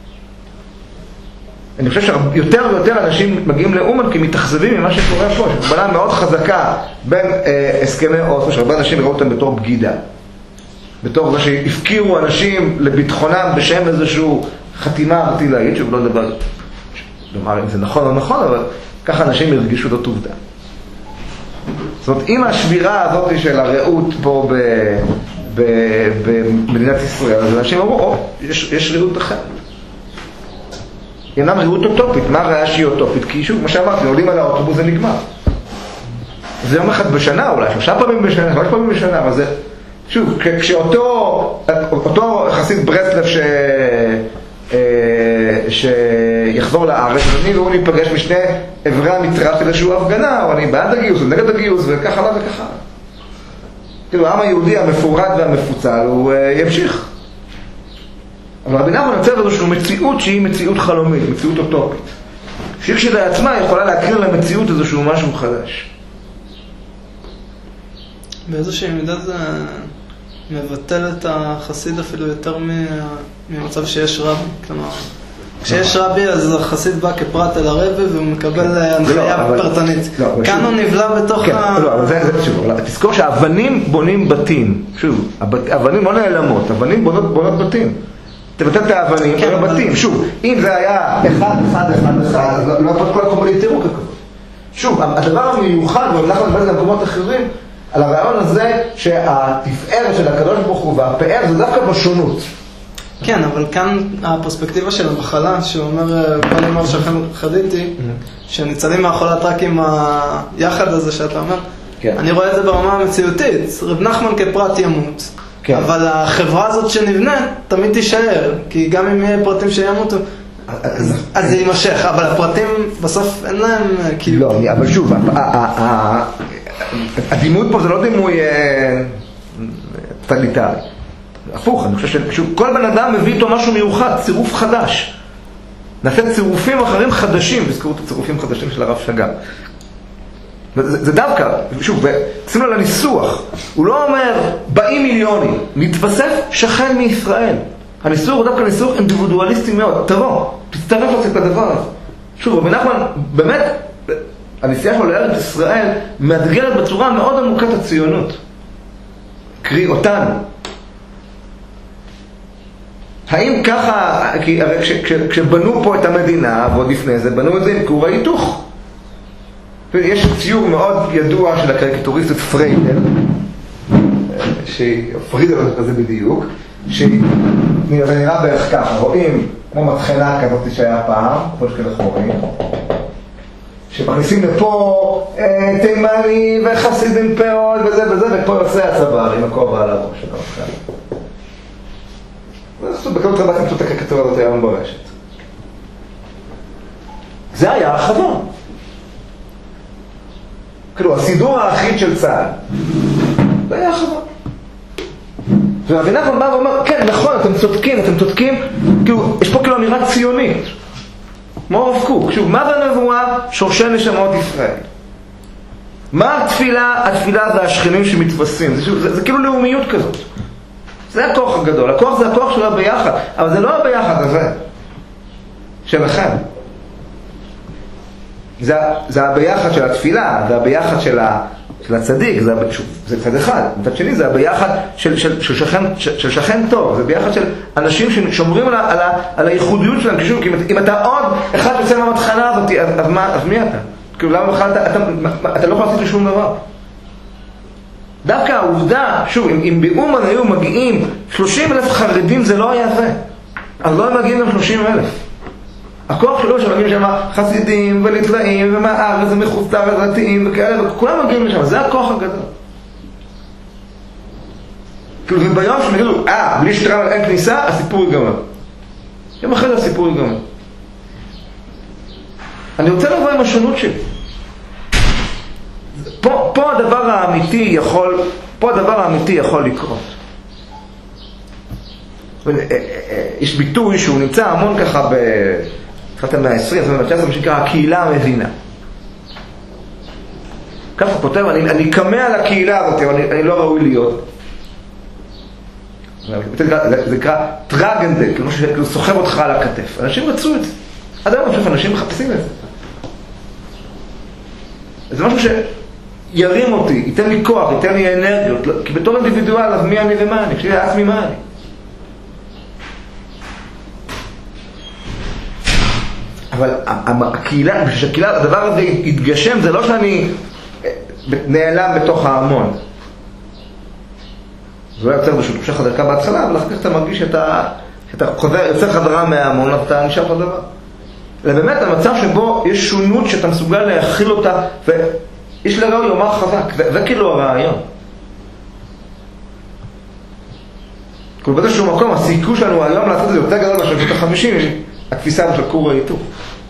אני חושב שיותר ויותר אנשים מגיעים לאומן כי מתאכזבים ממה שקורה פה, שקבלה מאוד חזקה בין אה, הסכמי אוסלו, שהרבה אנשים ראו אותם בתור בגידה. בתור זה שהפקירו אנשים לביטחונם בשם איזושהי חתימה ארטילאית, שהוא לא דבר, לומר אם זה נכון או נכון, אבל ככה אנשים ירגישו זאת עובדה. זאת אומרת, עם השבירה הזאת של הרעות פה ב... במדינת ישראל, אז אנשים אמרו, או, יש, יש ראות אחרת. אינם ראות אוטופית. מה הראיה שהיא אוטופית? כי שוב, כמו שאמרתי, עולים על האוטובוס זה נגמר. זה יום אחד בשנה, אולי שלושה פעמים בשנה, שלוש פעמים בשנה, אבל זה, שוב, כשאותו אותו חסיד ברסלב ש... שיחזור לארץ, ואני והוא ניפגש משני עברי המתרס של איזשהו הפגנה, או אני בעד הגיוס, או נגד הגיוס, וכך הלאה וכך הלאה. כאילו, העם היהודי המפורד והמפוצל, הוא ימשיך. אבל רבי נחמן יוצר איזושהי מציאות שהיא מציאות חלומית, מציאות אוטופית. שהיא כשלעצמה יכולה להקרין למציאות איזשהו משהו חדש. באיזושהי מידה זה מבטל את החסיד אפילו יותר ממצב שיש רבי. כלומר, כשיש רבי אז החסיד בא כפרט אל הרבי והוא מקבל הנחיה פרטנית. כאן הוא נבלע בתוך ה... לא, אבל זה שוב, תזכור שהאבנים בונים בתים. שוב, אבנים לא נעלמות, אבנים בונות בתים. תבטל את האבנים, בונות בתים. שוב, אם זה היה אחד, אחד, אחד, אחד, לא יכול כל הקומודים תראו ככבוד. שוב, הדבר המיוחד, ואנחנו נדבר במקומות אחרים, על הרעיון הזה שהתפארת של הקדוש ברוך הוא והפאר זה דווקא בשונות. כן, אבל כאן הפרספקטיבה של המחלה, שהוא אומר, כל אמר שכן חדיתי, שניצלים מהחולת רק עם היחד הזה שאתה אומר, אני רואה את זה ברמה המציאותית, רב נחמן כפרט ימות, אבל החברה הזאת שנבנית תמיד תישאר, כי גם אם יהיה פרטים שימותו, אז זה יימשך, אבל הפרטים בסוף אין להם כאילו... לא, אבל שוב, הדימוי פה זה לא דימוי טליטרי. הפוך, אני חושב שכל בן אדם מביא איתו משהו מיוחד, צירוף חדש. נעשה צירופים אחרים חדשים, תזכרו את הצירופים חדשים של הרב שג"ר. זה, זה דווקא, שוב, שימו על הניסוח, הוא לא אומר, באים מיליונים, מתווסף שכן מישראל. הניסוח הוא דווקא ניסוח אינדיבידואליסטי מאוד. תבוא, תצטרף את הדבר הזה. שוב, רבי נחמן, באמת, הנסיעה שלו לארץ ישראל מאתגרת בצורה מאוד עמוקה את הציונות. קרי אותנו. האם ככה, כי הרי כש, כש, כשבנו פה את המדינה, ועוד לפני זה, בנו את זה עם כור ההיתוך. יש ציור מאוד ידוע של הקריקטוריסטית פריידל, שפרידל את זה בדיוק, שנראה בערך ככה, רואים כמו מתחנה כזאת שהיה פעם, כמו שכאלה חורים, שמכניסים לפה אה, תימני וחסיד עם פאות וזה וזה, ופה יוצא הצוואר עם הכובע על הראש. זה בקלות רבה למצוא את הקריקטורה הזאת היום ברשת. זה היה החזון. כאילו, הסידור האחיד של צה"ל. זה היה החזון. ורבי נחמן בא ואומר, כן, נכון, אתם צודקים, אתם צודקים, כאילו, יש פה כאילו אמירה ציונית. כמו הרב קוק. שוב, מה זה נבואה? שורשי נשמות ישראל. מה התפילה? התפילה זה השכנים שמתווספים. זה, זה, זה כאילו לאומיות כזאת. זה הכוח הגדול. הכוח זה הכוח של הביחד. אבל זה לא הביחד הזה. שלכם. זה, זה הביחד של התפילה, זה הביחד של, ה, של הצדיק, זה, שוב, זה צד אחד. מצד שני, זה הביחד של, של, של, שכן, של, של שכן טוב. זה ביחד של אנשים ששומרים על, ה, על, ה, על הייחודיות שלהם. שוב, כי אם אתה עוד אחד יוצא מהמתחנה הזאת, אז, אז, מה, אז מי אתה? כאילו, למה בכלל אתה, אתה, אתה לא יכול לעשות לשום דבר? דווקא העובדה, שוב, אם, אם באומן היו מגיעים שלושים אלף חרדים, זה לא היה זה. אז לא הם מגיעים גם שלושים אלף. הכוח שלו שמגיעים שם חסידים וליטלאים ומהארץ ומחוסטר ודתיים וכאלה, וכולם מגיעים לשם. זה הכוח הגדול. כאילו, וביום שהם יגידו, אה, בלי שטרם אין כניסה, הסיפור ייגמר. יום אחרי זה הסיפור ייגמר. אני רוצה לבוא עם השונות שלי. פה, פה הדבר האמיתי יכול, פה הדבר האמיתי יכול לקרות. יש ביטוי שהוא נמצא המון ככה בתחילת המאה ה-עשרים, תשע עשרה, מה שנקרא הקהילה המבינה. ככה כותב, אני, אני קמא על הקהילה הזאת, אבל אני, אני לא ראוי להיות. זה נקרא טרגנדל, כאילו סוחב אותך על הכתף. אנשים רצו את זה. עד היום אני חושב, אנשים מחפשים את זה. זה משהו שירים אותי, ייתן לי כוח, ייתן לי אנרגיות, כי בתור אינדיבידואל, אז מי אני ומה אני? כשאני לעצמי מה אני? אבל הקהילה, בשביל שהקהילה, הדבר הזה יתגשם, זה לא שאני נעלם בתוך ההמון. זה לא יוצר בשביל תמשך הדרכה בהתחלה, אבל אחר כך אתה מרגיש שאתה, שאתה חוזר, יוצר חזרה מההמון, אז אתה נשאר בדבר. אלא באמת המצב שבו יש שונות שאתה מסוגל להכיל אותה, ויש לראו יאמר חזק, זה, זה כאילו הרעיון. כל באיזשהו מקום, הסיכוי שלנו היום לעשות את זה יותר גדול בשנות ה-חמישים, התפיסה של כור ההיתוך.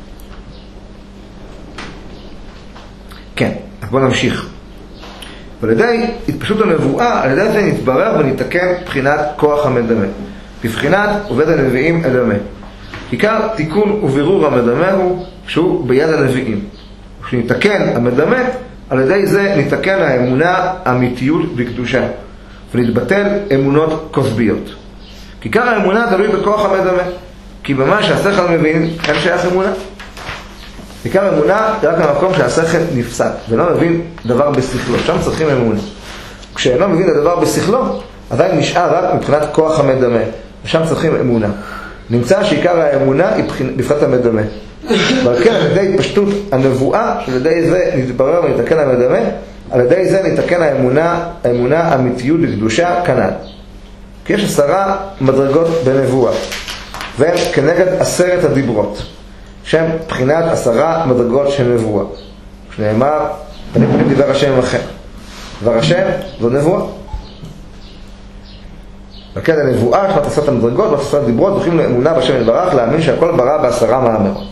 כן, אז בואו נמשיך. ועל ידי התפשטות הנבואה, על ידי זה נתברר ונתקן בחינת כוח המדמה. בבחינת עובד הנביאים אדמה. עיקר תיקון ובירור המדמה הוא שהוא ביד הנביאים. כשנתקן המדמה, על ידי זה נתקן האמונה, האמיתיות וקדושה. ונתבטל אמונות כוסביות. עיקר האמונה תלוי בכוח המדמה. כי במה שהשכל מבין, אין שייך אמונה. עיקר האמונה זה רק המקום שהשכל נפסק, ולא מבין דבר בשכלו. שם צריכים אמונה. כשאינו מבין הדבר בשכלו, עדיין נשאר רק מבחינת כוח המדמה. ושם צריכים אמונה. נמצא שעיקר האמונה היא בבחינת המדמה. ועל כן, על ידי התפשטות הנבואה, שעל ידי זה נתברר ונתקן המדמה, על ידי זה נתקן האמונה, האמונה, אמיתיות וקדושה, כנ"ל. כי יש עשרה מדרגות בנבואה. והן כנגד עשרת הדיברות, שהם בחינת עשרה מדרגות של נבואה. שנאמר, אני פונים דבר השם עמכם. דבר השם זו נבואה. וכן הנבואה, שמת עשרת המדרגות, ועשרת הדיברות, זוכים לאמונה בשם יתברך, להאמין שהכל ברא בעשרה מאמרות.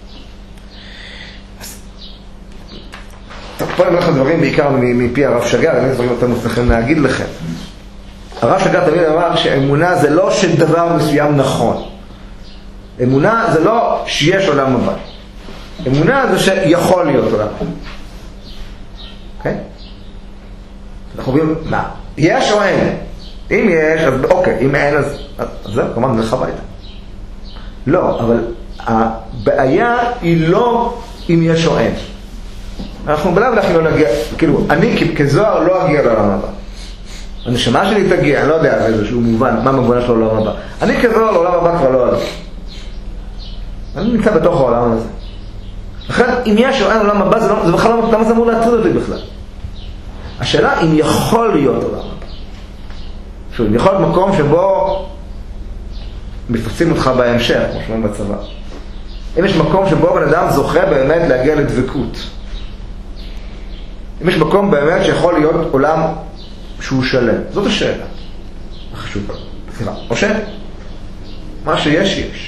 פה אני אומר לך דברים בעיקר מפי הרב שג"ר, אני דברים יותר מוצלחים להגיד לכם. הרב שג"ר תמיד אמר שאמונה זה לא שדבר מסוים נכון. אמונה זה לא שיש עולם הבא. אמונה זה שיכול להיות עולם הבא. אוקיי? אנחנו אומרים, מה? יש או אין? אם יש, אז אוקיי. אם אין, אז זהו, כמובן נלך הביתה. לא, אבל הבעיה היא לא אם יש או אין. אנחנו בלב לכם לא נגיע, כאילו, אני כזוהר לא אגיע לעולם הבא. הנשמה שלי תגיע, אני לא יודע איזשהו מובן, מה מובנה של העולם הבא. אני כזוהר לעולם הבא כבר לא אגיע. אני נמצא בתוך העולם הזה. לכן, אם יש או אין עולם הבא, זה, לא, זה בכלל לא, למה זה אמור להטריד אותי בכלל? השאלה אם יכול להיות עולם הבא. שוב, אם יכול להיות מקום שבו מפצים אותך בהמשך, כמו שאומרים בצבא. אם יש מקום שבו בן אדם זוכה באמת להגיע לדבקות. אם יש מקום באמת שיכול להיות עולם שהוא שלם. זאת השאלה. החשובה. סליחה, משה? מה שיש, יש.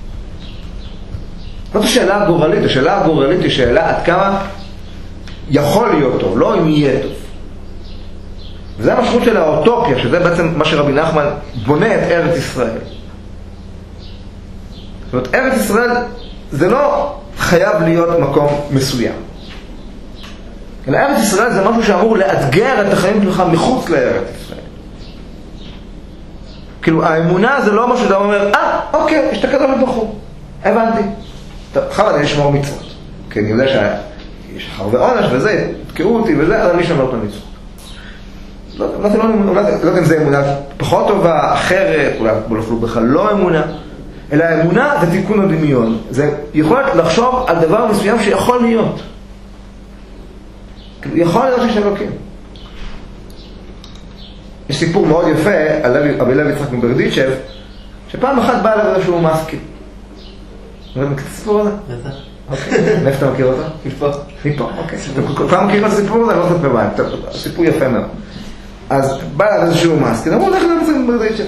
זאת השאלה הגורלית. השאלה הגורלית היא שאלה עד כמה יכול להיות טוב, לא אם יהיה טוב. וזה המשמעות של האוטופיה, שזה בעצם מה שרבי נחמן בונה את ארץ ישראל. זאת אומרת, ארץ ישראל זה לא חייב להיות מקום מסוים. אלא ארץ ישראל זה משהו שאמור לאתגר את החיים שלך מחוץ לארץ ישראל. כאילו האמונה זה לא משהו שאתה אומר, אה, אוקיי, יש את הקדוש ברוך הוא, הבנתי. טוב, חבל אני אשמור מצוות. כי אני יודע שיש לך הרבה עונש וזה, תקעו אותי וזה, אז אני שומר את המצוות. לא, לא יודע אם זה אמונה פחות טובה, אחרת, אולי אפילו בכלל לא אמונה, אלא האמונה זה תיקון הדמיון. זה יכולת לחשוב על דבר מסוים שיכול להיות. יכול להיות שיש אלוקים. יש סיפור מאוד יפה על רבי לוי יצחק מברדיצ'ב, שפעם אחת בא אליו איזשהו משכיל. אתה מכיר את הסיפור הזה? בטח. אוקיי, מאיפה אתה מכיר אותו? מפה. מפה, אוקיי. אתה פעם מכיר את הסיפור הזה? אני לא חושב במים. סיפור יפה מאוד. אז בא אליו איזשהו משכיל, אמרו לך למה זה מברדיצ'ב.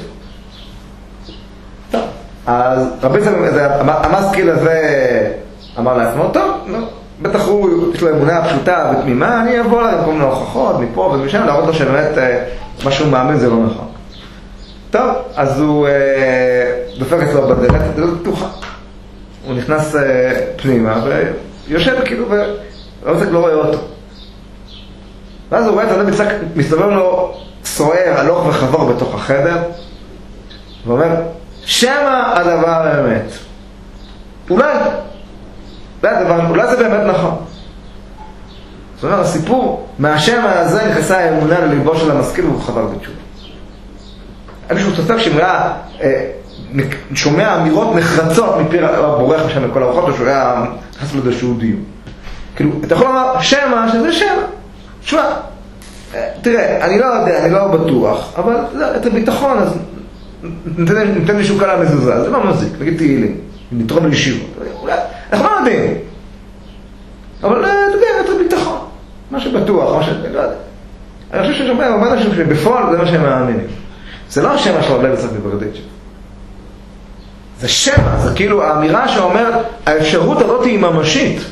טוב. אז רבי המשכיל הזה אמר לעצמו, טוב, נו. בטח הוא, יש לו אמונה פשוטה ותמימה, אני אבוא לה במקום להוכחות, מפה ומשם, להראות לו שבאמת מה שהוא מאמין זה לא נכון. טוב, אז הוא דופק אצלו בדלת, הדלת פתוחה. הוא נכנס פנימה ויושב כאילו, והרוצק לא רואה אותו. ואז הוא רואה את הדלת מסתובב לו סוער, הלוך וחבור בתוך החדר, ואומר, שמה הדבר האמת. אולי אולי זה באמת נכון. זאת אומרת, הסיפור, מהשם הזה נכנסה האמונה לליבו של המשכיל והוא חבר בתשובה. אני חושב שהוא צודק שאם היה שומע אמירות נחרצות מפי הבורח משם מכל הרוחות, או שהוא היה נכנס לו איזשהו דיון. כאילו, אתה יכול לומר שמה, שזה שמה. תשמע, תראה, אני לא יודע, אני לא בטוח, אבל את הביטחון, אז ניתן לי שוקה למזוזה, זה לא מזיק, נגיד תהילים, נתרום לישיבות. אנחנו לא יודעים, אבל אתה יודע, אתה ביטחון, מה שבטוח, מה ש... לא יודע. אני חושב ששומע, הוא אומר אנשים שבפועל זה מה שהם מאמינים. זה לא השמה של רבי יצחק מברדיצ'ב. זה שמה, זה כאילו האמירה שאומרת, האפשרות הזאת היא ממשית.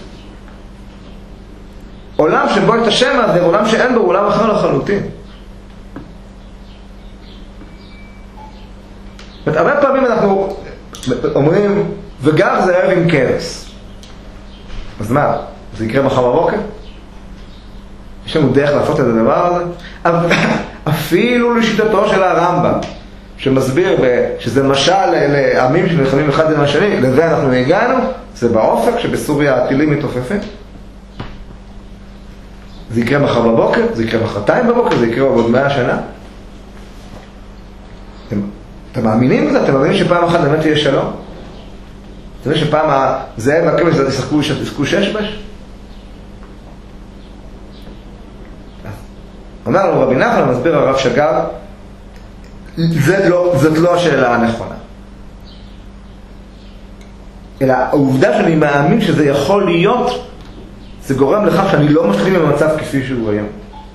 עולם שבו את השמה זה עולם שאין בו, עולם אחר לחלוטין. הרבה פעמים אנחנו אומרים, וגר זה ערב עם כרס. אז מה? זה יקרה מחר בבוקר? יש לנו דרך לעשות את הדבר הזה? אפילו לשיטתו של הרמב"ם, שמסביר שזה משל לעמים שנלחמים אחד עם השני, לזה אנחנו הגענו, זה באופק שבסוריה הטילים מתעופפים. זה יקרה מחר בבוקר, זה יקרה מחרתיים בבוקר, זה יקרה עוד מאה שנה. אתם, אתם מאמינים בזה? אתם מאמינים שפעם אחת באמת יהיה שלום? אתה יודע שפעם הזאב והכבש ישחקו שש בש? אומר לנו רבי נחמן, מסביר הרב שגר, לא, זאת לא השאלה הנכונה. אלא העובדה שאני מאמין שזה יכול להיות, זה גורם לכך שאני לא משלים עם המצב כפי שהוא היום.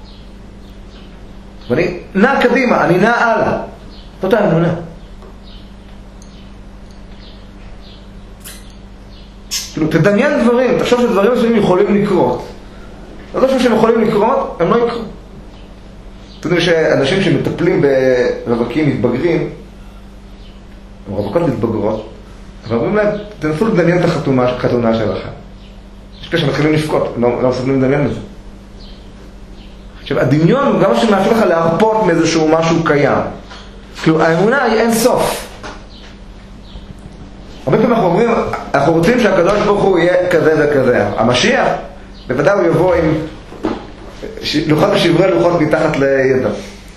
ואני נע קדימה, אני נע הלאה. זאת האמונה. כאילו, תדמיין דברים, תחשוב שדברים מסוימים יכולים לקרות. לא חושב שהם יכולים לקרות, הם לא יקרו. אתה יודע שאנשים שמטפלים ברווקים מתבגרים, הם רווקות מתבגרות, אבל אומרים להם, תנסו לדמיין את החתונה שלכם. יש כאלה שמתחילים לפקות, לא, לא מסוגלים לדמיין לזה. עכשיו, הדמיון הוא גם מה שמאפשר לך להרפות מאיזשהו משהו קיים. כאילו, האמונה היא אין סוף. הרבה פעמים אנחנו אומרים, אנחנו רוצים שהקדוש ברוך הוא יהיה כזה וכזה. המשיח, בוודאי הוא יבוא עם לוחות ושברי לוחות מתחת לידו.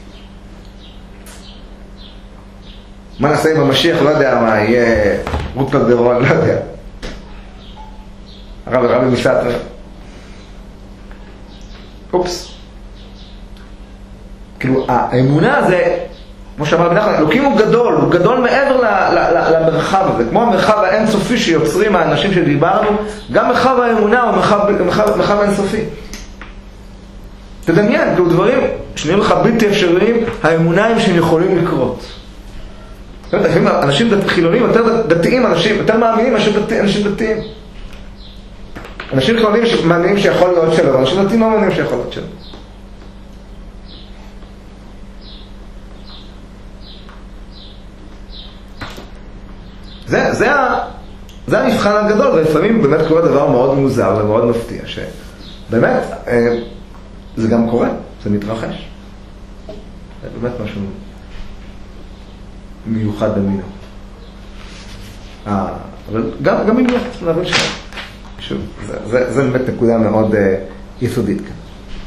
מה נעשה עם המשיח? לא יודע מה, יהיה רות קלדרון, לא יודע. הרב הרבי מסתר. אופס. כאילו, האמונה זה, כמו שאמר בנחמן, אלוקים הוא גדול, הוא גדול מעבר למרחב הזה. כמו המרחב האינסופי שיוצרים האנשים שדיברנו, גם מרחב האמונה הוא מרחב אינסופי. תדמיין, כאילו דברים שנראים לך בלתי אפשריים, האמונה הם שהם יכולים לקרות. אנשים חילונים יותר דתיים, אנשים יותר מאמינים אנשים דתיים. אנשים חילונים מאמינים שיכול להיות שלו, אנשים דתיים לא מאמינים שיכול להיות שלו. זה, זה זה המבחן הגדול, ולפעמים באמת קורה דבר מאוד מוזר ומאוד מפתיע, שבאמת זה גם קורה, זה מתרחש. זה באמת משהו מיוחד במינו. אה, אבל גם, גם מינו, צריך להבין שם. שוב, זה, זה, זה באמת נקודה מאוד uh, יסודית כאן.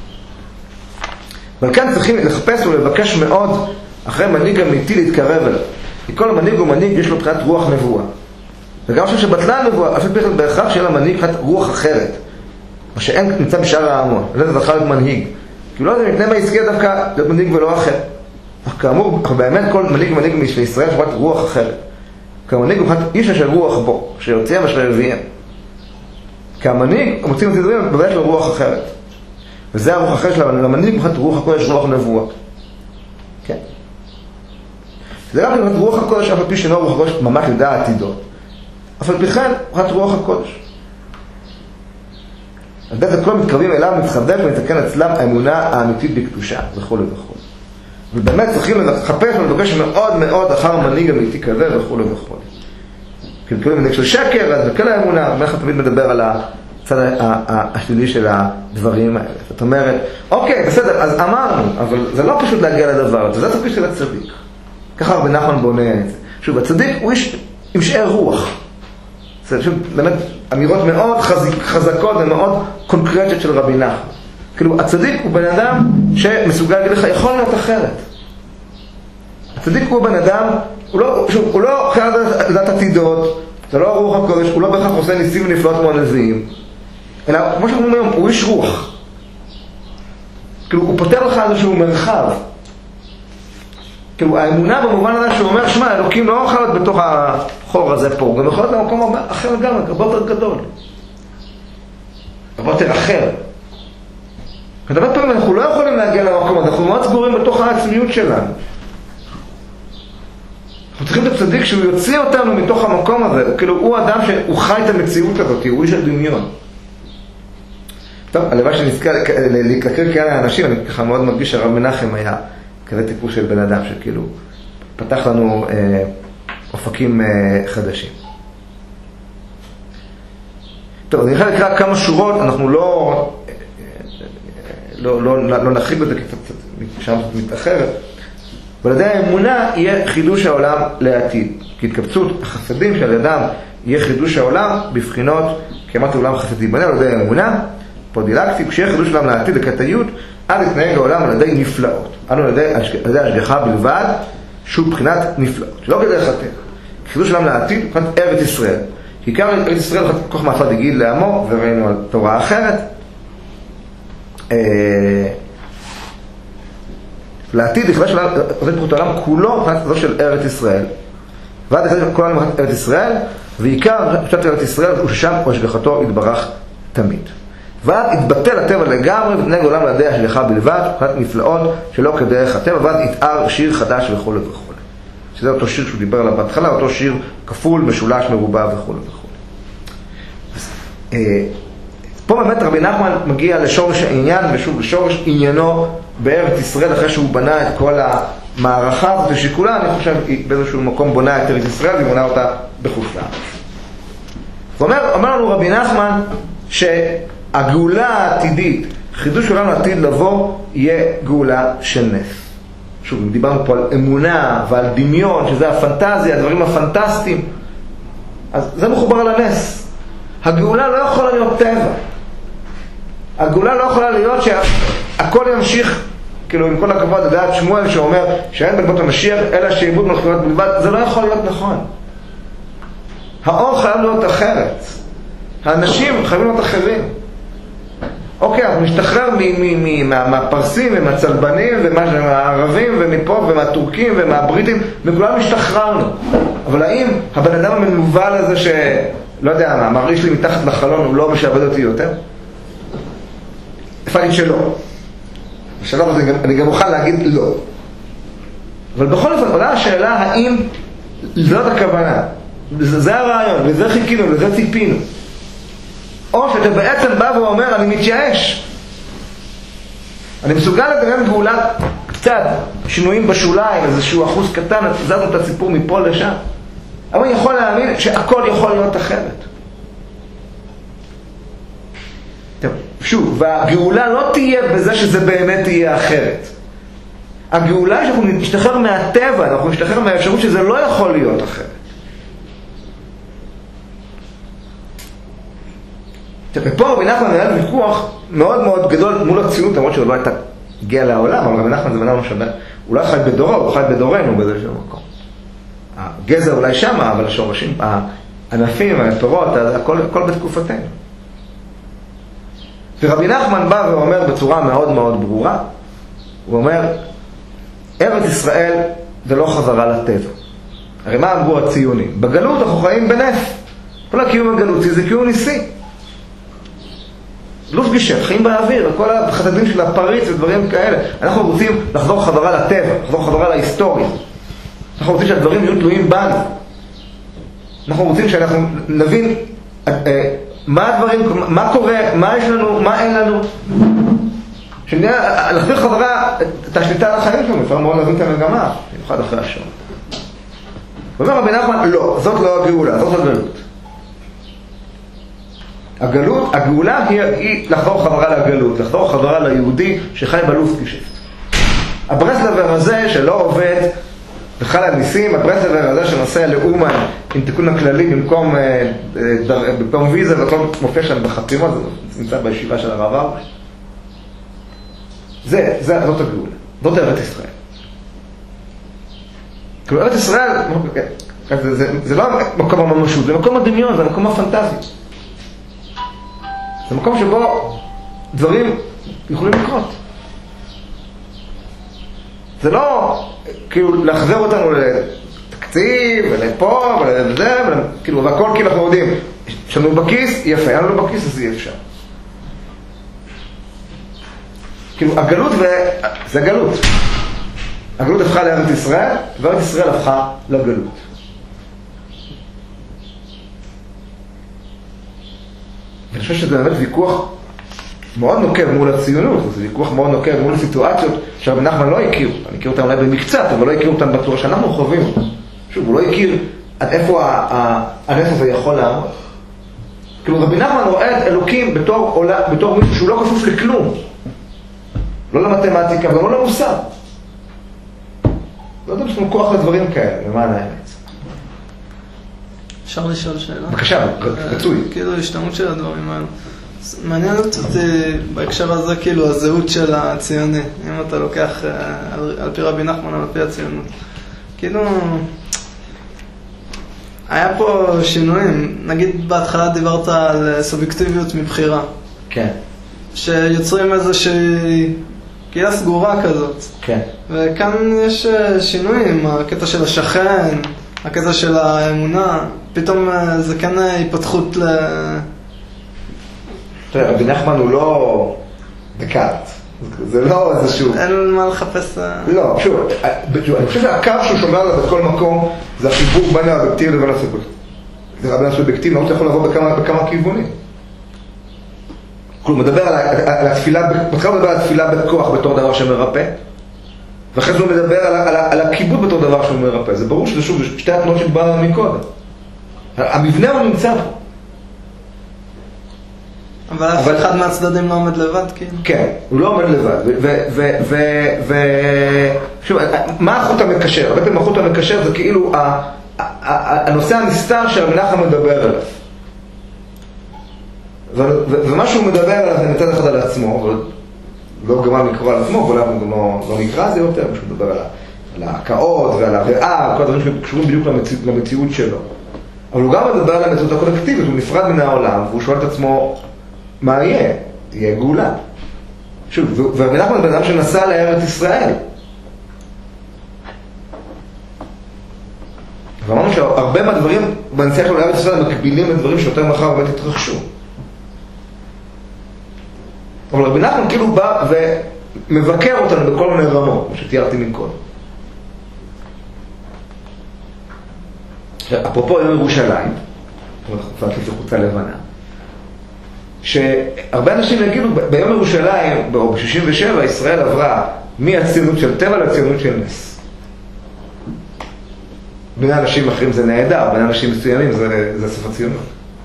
אבל כאן צריכים לחפש ולבקש מאוד אחרי מנהיג אמיתי להתקרב אליו. כי כל מנהיג הוא מנהיג, יש לו תחילת רוח נבואה. וגם חושב שבטלה הנבואה, אפילו בכלל בהכרח שיהיה לה מנהיג תחילת רוח אחרת. מה שאין נמצא בשאר ההמון. וזה זכה להיות מנהיג. כי לא יודע, מפני מה יזכה דווקא להיות מנהיג ולא אחר. אך כאמור, באמת כל מנהיג מנהיג מישראל יש רוח אחרת. כי המנהיג הוא איש אשר רוח בו, שיוצא ואשר יביאם. כי המנהיג, המוצאים את דברים, באמת לו רוח אחרת. וזה הרוח אחרת שלה, למנהיג מבחינת רוח הקודש, רוח נבואה. כן. זה גם מבחינת רוח הקודש, אף על פי שאינו רוח הקודש ממש יודע העתידות. אף על פי כן, מבחינת רוח הקודש. אז בעצם כל מתקרבים אליו, מתחדק ומתקן אצלם האמונה האמיתית בקדושה, וכו' וכו'. ובאמת צריכים לחפש ולבקש מאוד מאוד אחר מנהיג אמיתי כזה, וכו' וכו'. כי מתקרבים מנהיג של שקר, אז בכל האמונה, ואנחנו תמיד מדבר על הצד השלילי של הדברים האלה. זאת אומרת, אוקיי, בסדר, אז אמרנו, אבל זה לא פשוט להגיע לדבר הזה, זה התפקיד של הצדיק. ככה רבי נחמן בונה את זה. שוב, הצדיק הוא איש עם שאר רוח. זה שוב, באמת, אמירות מאוד חזקות ומאוד קונקרטיות של רבי נחמן. כאילו, הצדיק הוא בן אדם שמסוגל להגיד לך, יכול להיות אחרת. הצדיק הוא בן אדם, הוא לא, שוב, הוא לא חייב לדעת עתידות, זה לא הרוח הקודש, הוא לא בהכרח עושה ניסים ונפלאות כמו הנביאים, אלא, כמו שאנחנו אומרים, הוא איש רוח. כאילו, הוא פותר לך איזשהו מרחב. כאילו, האמונה במובן הזה שהוא אומר, שמע, אלוקים לא יכול להיות בתוך החור הזה פה, הוא גם יכול להיות במקום אחר גם, הרבה יותר גדול. הרבה יותר אחר. הרבה פעמים אנחנו לא יכולים להגיע למקום הזה, אנחנו מאוד סגורים בתוך העצמיות שלנו. אנחנו צריכים את הצדיק שהוא יוציא אותנו מתוך המקום הזה, כאילו הוא אדם שהוא חי את המציאות הזאת, הוא איש הדמיון. טוב, הלוואי שנזכה להכיר כאלה האנשים, אני ככה מאוד מרגיש שהרב מנחם היה כזה טיפוס של בן אדם שכאילו פתח לנו אה, אופקים אה, חדשים. טוב, אני יכול לקרוא כמה שורות, אנחנו לא לא, לא, לא נחריג בזה כי קצת שם מתאחרת. אבל ידי האמונה יהיה חידוש העולם לעתיד. כי התקבצות החסדים של אדם יהיה חידוש העולם בבחינות, כי אמרתי עולם חסדי בנה על ידי האמונה, פה דילגתי, כשיהיה חידוש העולם לעתיד לקטעיות, עד יתנהג העולם על ידי נפלאות. אנו על ידי השגחה בלבד, שוב בחינת נפלאות. שלא כדי לחתן. חידוש העולם לעתיד, בחינת ארץ ישראל. כי עיקר ארץ ישראל כל מעצת הגיד לעמו, וראינו על תורה אחרת. לעתיד לכבש של העולם כולו זו של ארץ ישראל, ועד לכבש כל העולם ארץ ישראל, ועיקר פשט ארץ ישראל הוא ששם השגחתו יתברך תמיד, ועד יתבטל הטבע לגמרי ותנהג עולם לידי השגחה בלבד, מבחינת נפלאות שלא כדרך הטבע, ועד יתאר שיר חדש וכו' וכו', שזה אותו שיר שהוא דיבר עליו בהתחלה, אותו שיר כפול, משולש, מרובע וכו' וכו'. פה באמת רבי נחמן מגיע לשורש העניין, ושוב לשורש עניינו בארץ ישראל, אחרי שהוא בנה את כל המערכה ושיקולה, אני חושב היא באיזשהו מקום בונה את ארץ ישראל ובונה אותה בחוץ לארץ. זאת אומרת, אומר לנו רבי נחמן שהגאולה העתידית, חידוש עולם העתיד לבוא, יהיה גאולה של נס. שוב, אם דיברנו פה על אמונה ועל דמיון, שזה הפנטזיה, הדברים הפנטסטיים, אז זה מחובר על הנס. הגאולה לא יכולה להיות טבע. הגאולה לא יכולה להיות שהכל ימשיך, כאילו עם כל הכבוד, לדעת שמואל שאומר שאין בגבות המשיח, אלא שעיבוד מלכויות בלבד, זה לא יכול להיות נכון. האור חייב להיות אחרת. האנשים חייבים להיות אחרים. אוקיי, אנחנו נשתחרר מהפרסים ומהצלבנים ומהערבים ומפה ומהטורקים ומהבריטים, וכולם השתחררנו. אבל האם הבן אדם המנוול הזה ש... לא יודע מה, המרעיש לי מתחת לחלון הוא לא משעבד אותי יותר? איפה אני שלא? בשלב הזה אני גם מוכן להגיד לא. אבל בכל אופן עולה השאלה האם זאת הכוונה. זה הרעיון, לזה חיכינו, לזה ציפינו. או שאתה בעצם בא ואומר, אני מתייאש. אני מסוגל לדמיין גאולה קצת, שינויים בשוליים, איזשהו אחוז קטן, זזנו את הסיפור מפה לשם. אבל אני יכול להאמין שהכל יכול להיות אחרת. טוב, שוב, והגאולה לא תהיה בזה שזה באמת יהיה אחרת. הגאולה היא שאנחנו נשתחרר מהטבע, אנחנו נשתחרר מהאפשרות שזה לא יכול להיות אחרת. ופה רבי נחמן היה ויכוח מאוד מאוד גדול מול הציונות, למרות שהוא לא הייתה הגיעה לעולם, אבל רבי נחמן זה בן אדם שווה, הוא לא חי בדורו, הוא חי בדורנו באיזשהו מקום. הגזע אולי שמה, אבל השורשים, הענפים, הפירות, הכל, הכל בתקופתנו. ורבי נחמן בא ואומר בצורה מאוד מאוד ברורה, הוא אומר, ארץ ישראל זה לא חזרה לטבע. הרי מה אמרו הציונים? בגלות אנחנו חיים בנף. כל הקיום הגלותי זה קיום ניסי. לוף גשם, חיים באוויר, כל החסדים של הפריץ ודברים כאלה. אנחנו רוצים לחזור חזרה לטבע, לחזור חזרה להיסטוריה. אנחנו רוצים שהדברים יהיו תלויים בנו. אנחנו רוצים שאנחנו נבין מה הדברים, מה קורה, מה יש לנו, מה אין לנו. שנראה, להחזיר חזרה את השליטה על החיים שלנו, אפשר מאוד להבין את המגמה, במיוחד אחרי השעון. ואומר רבי נחמן, לא, זאת לא הגאולה, זאת הגלות. הגלות, הגאולה היא, היא לחזור חזרה לגלות, לחזור חזרה ליהודי שחי בלופטגשפט. הברסלבר הזה שלא עובד בכלל הניסים, הברסלבר הזה שנוסע לאומן עם תיקון הכללי במקום, במקום ויזה וכל מופיע שם בחתימות, זה נמצא בישיבה של הרב ארוש. זה, זה, זאת הגאולה, זאת ארץ ישראל. כאילו ארץ ישראל, זה, זה, זה לא מקום הממשות, זה מקום הדמיון, זה מקום הפנטזי. זה מקום שבו דברים יכולים לקרות. זה לא כאילו להחזר אותנו לתקציב ולפה ולזה, כאילו, והכל כאילו אנחנו יודעים, יש לנו בכיס, יפה, אין לנו בכיס, אז אי אפשר. כאילו הגלות, ו... זה גלות. הגלות הפכה לארץ ישראל, וארץ ישראל הפכה לגלות. ואני חושב שזה באמת ויכוח מאוד נוקב מול הציונות, זה ויכוח מאוד נוקב מול סיטואציות שרבי נחמן לא הכיר. אני הכיר אותם אולי במקצת, אבל לא הכיר אותם בצורה שאנחנו חווים אותם. שוב, הוא לא הכיר עד איפה הנס הזה יכול לעמוד. כאילו רבי נחמן רואה את אלוקים בתור, עולה, בתור מישהו שהוא לא כפוף לכלום. לא למתמטיקה, גם לא למוסר. לא יודע, יש לנו כוח לדברים כאלה, למען האמת. אפשר לשאול שאלה? בבקשה, רצוי. כאילו, השתמעות של הדברים האלו. מעניין אותי בהקשר הזה, כאילו, הזהות של הציוני. אם אתה לוקח על פי רבי נחמן, על פי הציונות. כאילו, היה פה שינויים. נגיד, בהתחלה דיברת על סובייקטיביות מבחירה. כן. שיוצרים איזושהי קהילה סגורה כזאת. כן. וכאן יש שינויים, הקטע של השכן, הקטע של האמונה, פתאום זה כן היפתחות ל... תראה, רבי נחמן הוא לא דקארט, זה לא איזשהו... אין מה לחפש... לא, שוב, אני חושב שהקו שהוא שומר עליו בכל מקום זה החיבור בין האובייקטיבי לבין הסובייקטיבי. זה רבי הסובייקטיבי, לא יכול לבוא בכמה כיוונים. הוא מדבר על התפילה, בכלל מדבר על התפילה בכוח בתור דבר שמרפא, ואחרי זה הוא מדבר על, על, על הכיבוד בתור דבר שהוא מרפא. זה ברור שזה שוב, שתי התנועות שדברנו מקודם. המבנה הוא נמצא פה. אבל אף אחד מהצדדים לא עומד לבד, כאילו. כן, הוא לא עומד לבד. ושוב, מה החוט המקשר? הרבה פעמים החוט המקשר זה כאילו הנושא הנסתר שרבי נחמן מדבר עליו. ומה שהוא מדבר עליו זה מצד אחד על עצמו, אבל לא גמר לקרוא על עצמו, ואולי גם לא נקרא זה יותר, שהוא מדבר על ההקאות ועל הריאה, כל הדברים שקשורים בדיוק למציאות שלו. אבל הוא גם מדבר על המציאות הקולקטיבית, הוא נפרד מן העולם, והוא שואל את עצמו, מה יהיה? יהיה גאולה. שוב, ורבי נחמן בן אדם שנסע לארץ ישראל. ואמרנו שהרבה מהדברים בנסיעה שלו לארץ ישראל מקבילים לדברים שיותר מחר באמת התרחשו. אבל רבי נחמן כאילו בא ומבקר אותנו בכל מיני רמות, כמו שתיארתי מקודם. אפרופו יום ירושלים, אנחנו נפתח חוצה לבנה, שהרבה אנשים יגידו, ביום ירושלים, ב-שישים ושבע, ישראל עברה מהציונות של טבע לציונות של נס. בין אנשים אחרים זה נהדר, בין אנשים מסוימים זה, זה סוף הציונות.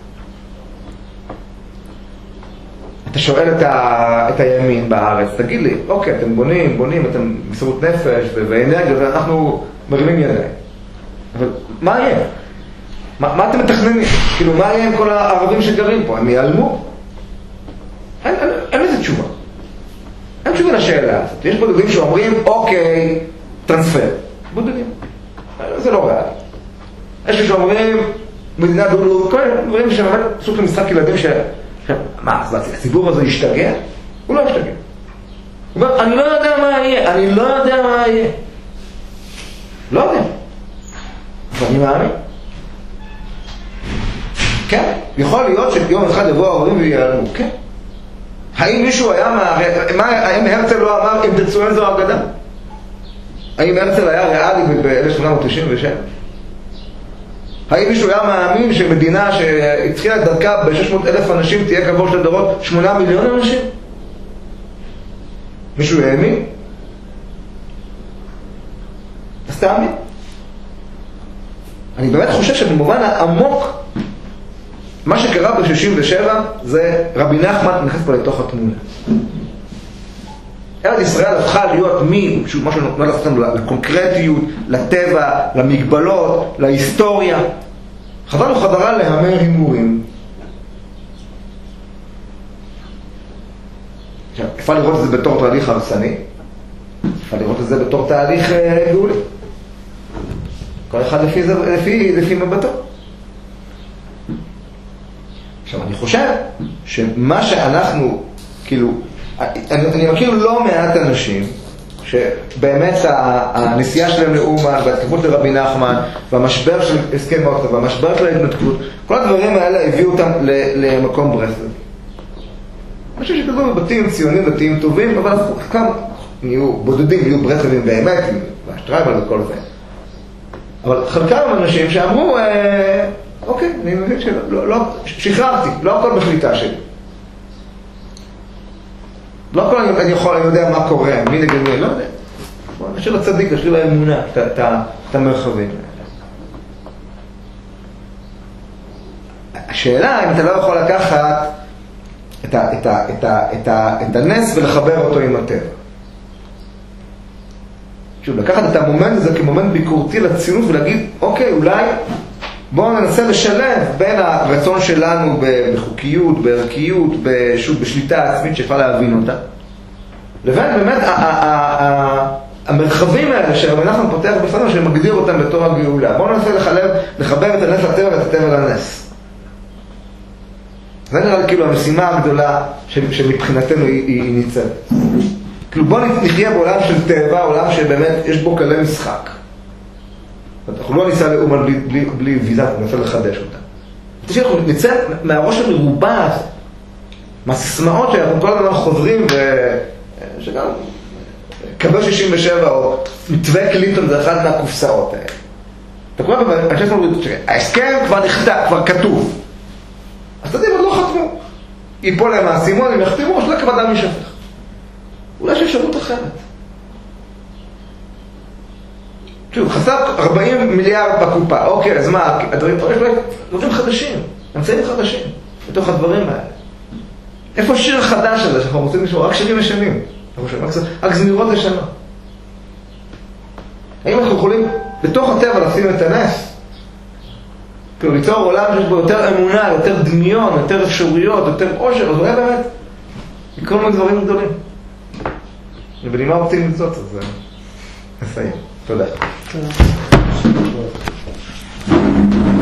אתה שואל את, ה, את הימין בארץ, תגיד לי, אוקיי, אתם בונים, בונים, אתם מסירות נפש ואנרגיה, ואנחנו מרימים ידיים. אבל מה יהיה? מה, מה אתם מתכננים? כאילו, מה יהיה עם כל הערבים שגרים פה? הם ייעלמו? אין, אין, אין לזה תשובה. אין תשובה לשאלה הזאת. יש בודדים שאומרים, אוקיי, טרנספר. בודדים. זה לא ריאלי. יש לי שאומרים, מדינה דו-דו, כל מיני דברים שבאמת סוג של משחק ילדים ש... מה, הציבור הזה ישתגע? הוא לא ישתגע. הוא אומר, אני לא יודע מה יהיה, אני לא יודע מה יהיה. לא יודע. אבל אני מאמין. כן, יכול להיות שיום אחד יבואו הערבים ויעלמו, כן. האם מישהו היה, מה, האם הרצל לא אמר, אם תרצו אין זו אגדה? האם הרצל היה ריאלי ב-אלף שמונה מאות תשעים ושבע? האם מישהו היה מאמין שמדינה שהתחילה את דרכה ב-שש מאות אלף אנשים תהיה כעבור של דורות שמונה מיליון אנשים? מישהו האמין? אז תאמין. אני באמת חושב שבמובן העמוק מה שקרה ב-שישים ושבע זה רבי נחמן נכנס פה לתוך התמונה. ארץ ישראל הפכה להיות מי, משהו נותן לעשות לקונקרטיות, לטבע, למגבלות, להיסטוריה. חזרנו חזרה להמר הימורים. אפשר לראות את זה בתור תהליך הרסני, אפשר לראות את זה בתור תהליך גאולי. כל אחד לפי, לפי, לפי מבטו. עכשיו, אני חושב שמה שאנחנו, כאילו, אני, אני מכיר לא מעט אנשים שבאמת הנסיעה שלהם לאומן והתקפות לרבי נחמן והמשבר של הסכם אוסלו והמשבר של ההתנתקות, כל הדברים האלה הביאו אותם למקום ברסלב. אני חושב שכזו בבתים ציונים דתיים טובים, אבל חלקם נהיו בודדים, נהיו ברסלבים באמת, והשטרייבל וכל זה. אבל חלקם אנשים שאמרו, אוקיי, אני מבין שלא, לא, שחררתי, לא הכל בשליטה שלי. לא הכל אני יכול, אני יודע מה קורה, מי נגד מי, לא יודע. בוא נשאיר לצדיק, נשאיר לאמונה, את המרחבים. השאלה אם אתה לא יכול לקחת את, ה, את, ה, את, ה, את, ה, את הנס ולחבר אותו עם הטבע. שוב, לקחת את המומנט הזה כמומנט ביקורתי לציונות ולהגיד, אוקיי, אולי בואו ננסה לשלב בין הרצון שלנו בחוקיות, בערכיות, שוב, בשליטה עצמית שאפשר להבין אותה, לבין באמת המרחבים האלה שרבי נחמן פותח בפנינו, שמגדיר אותם בתור הגאולה. בואו ננסה לחלב, לחבר את הנס לטבע ואת הטבע לנס. זה נראה לי כאילו המשימה הגדולה שמבחינתנו היא, היא ניצבת. כאילו בואו נחיה בעולם של טבע, עולם שבאמת יש בו כלי משחק. אנחנו לא ניסע לאומן בלי, בלי, בלי ויזה, אנחנו ננסה לחדש אותה. אנחנו נצא מהראש המרובע, מהסיסמאות שאנחנו כל הזמן חוזרים, ושגם קבל שישים ושבע או מתווה קלינטון זה אחד מהקופסאות האלה. אתה קורא באנשי סמלות, ההסכם כבר נכתב, כבר כתוב. אז תדעים, עוד לא חתמו. ייפול להם האסימון, הם יחתמו, שלא כבדם משפך. אולי יש אפשרות אחרת. שוב, חסר ארבעים מיליארד בקופה. אוקיי, אז מה, הדברים פה, יש להם דברים חדשים, אמצעים חדשים, בתוך הדברים האלה. איפה השיר החדש הזה שאנחנו רוצים לשמוע? רק שירים ישנים. רק זמירות לשנה. האם אנחנו יכולים בתוך הטבע לשים את הנס? כאילו ליצור עולם שיש בו יותר אמונה, יותר דמיון, יותר אפשרויות, יותר עושר, אז אולי באמת יקרו לנו דברים גדולים. ובנימה רוצים לצאת, אז נסיים. תודה. תודה.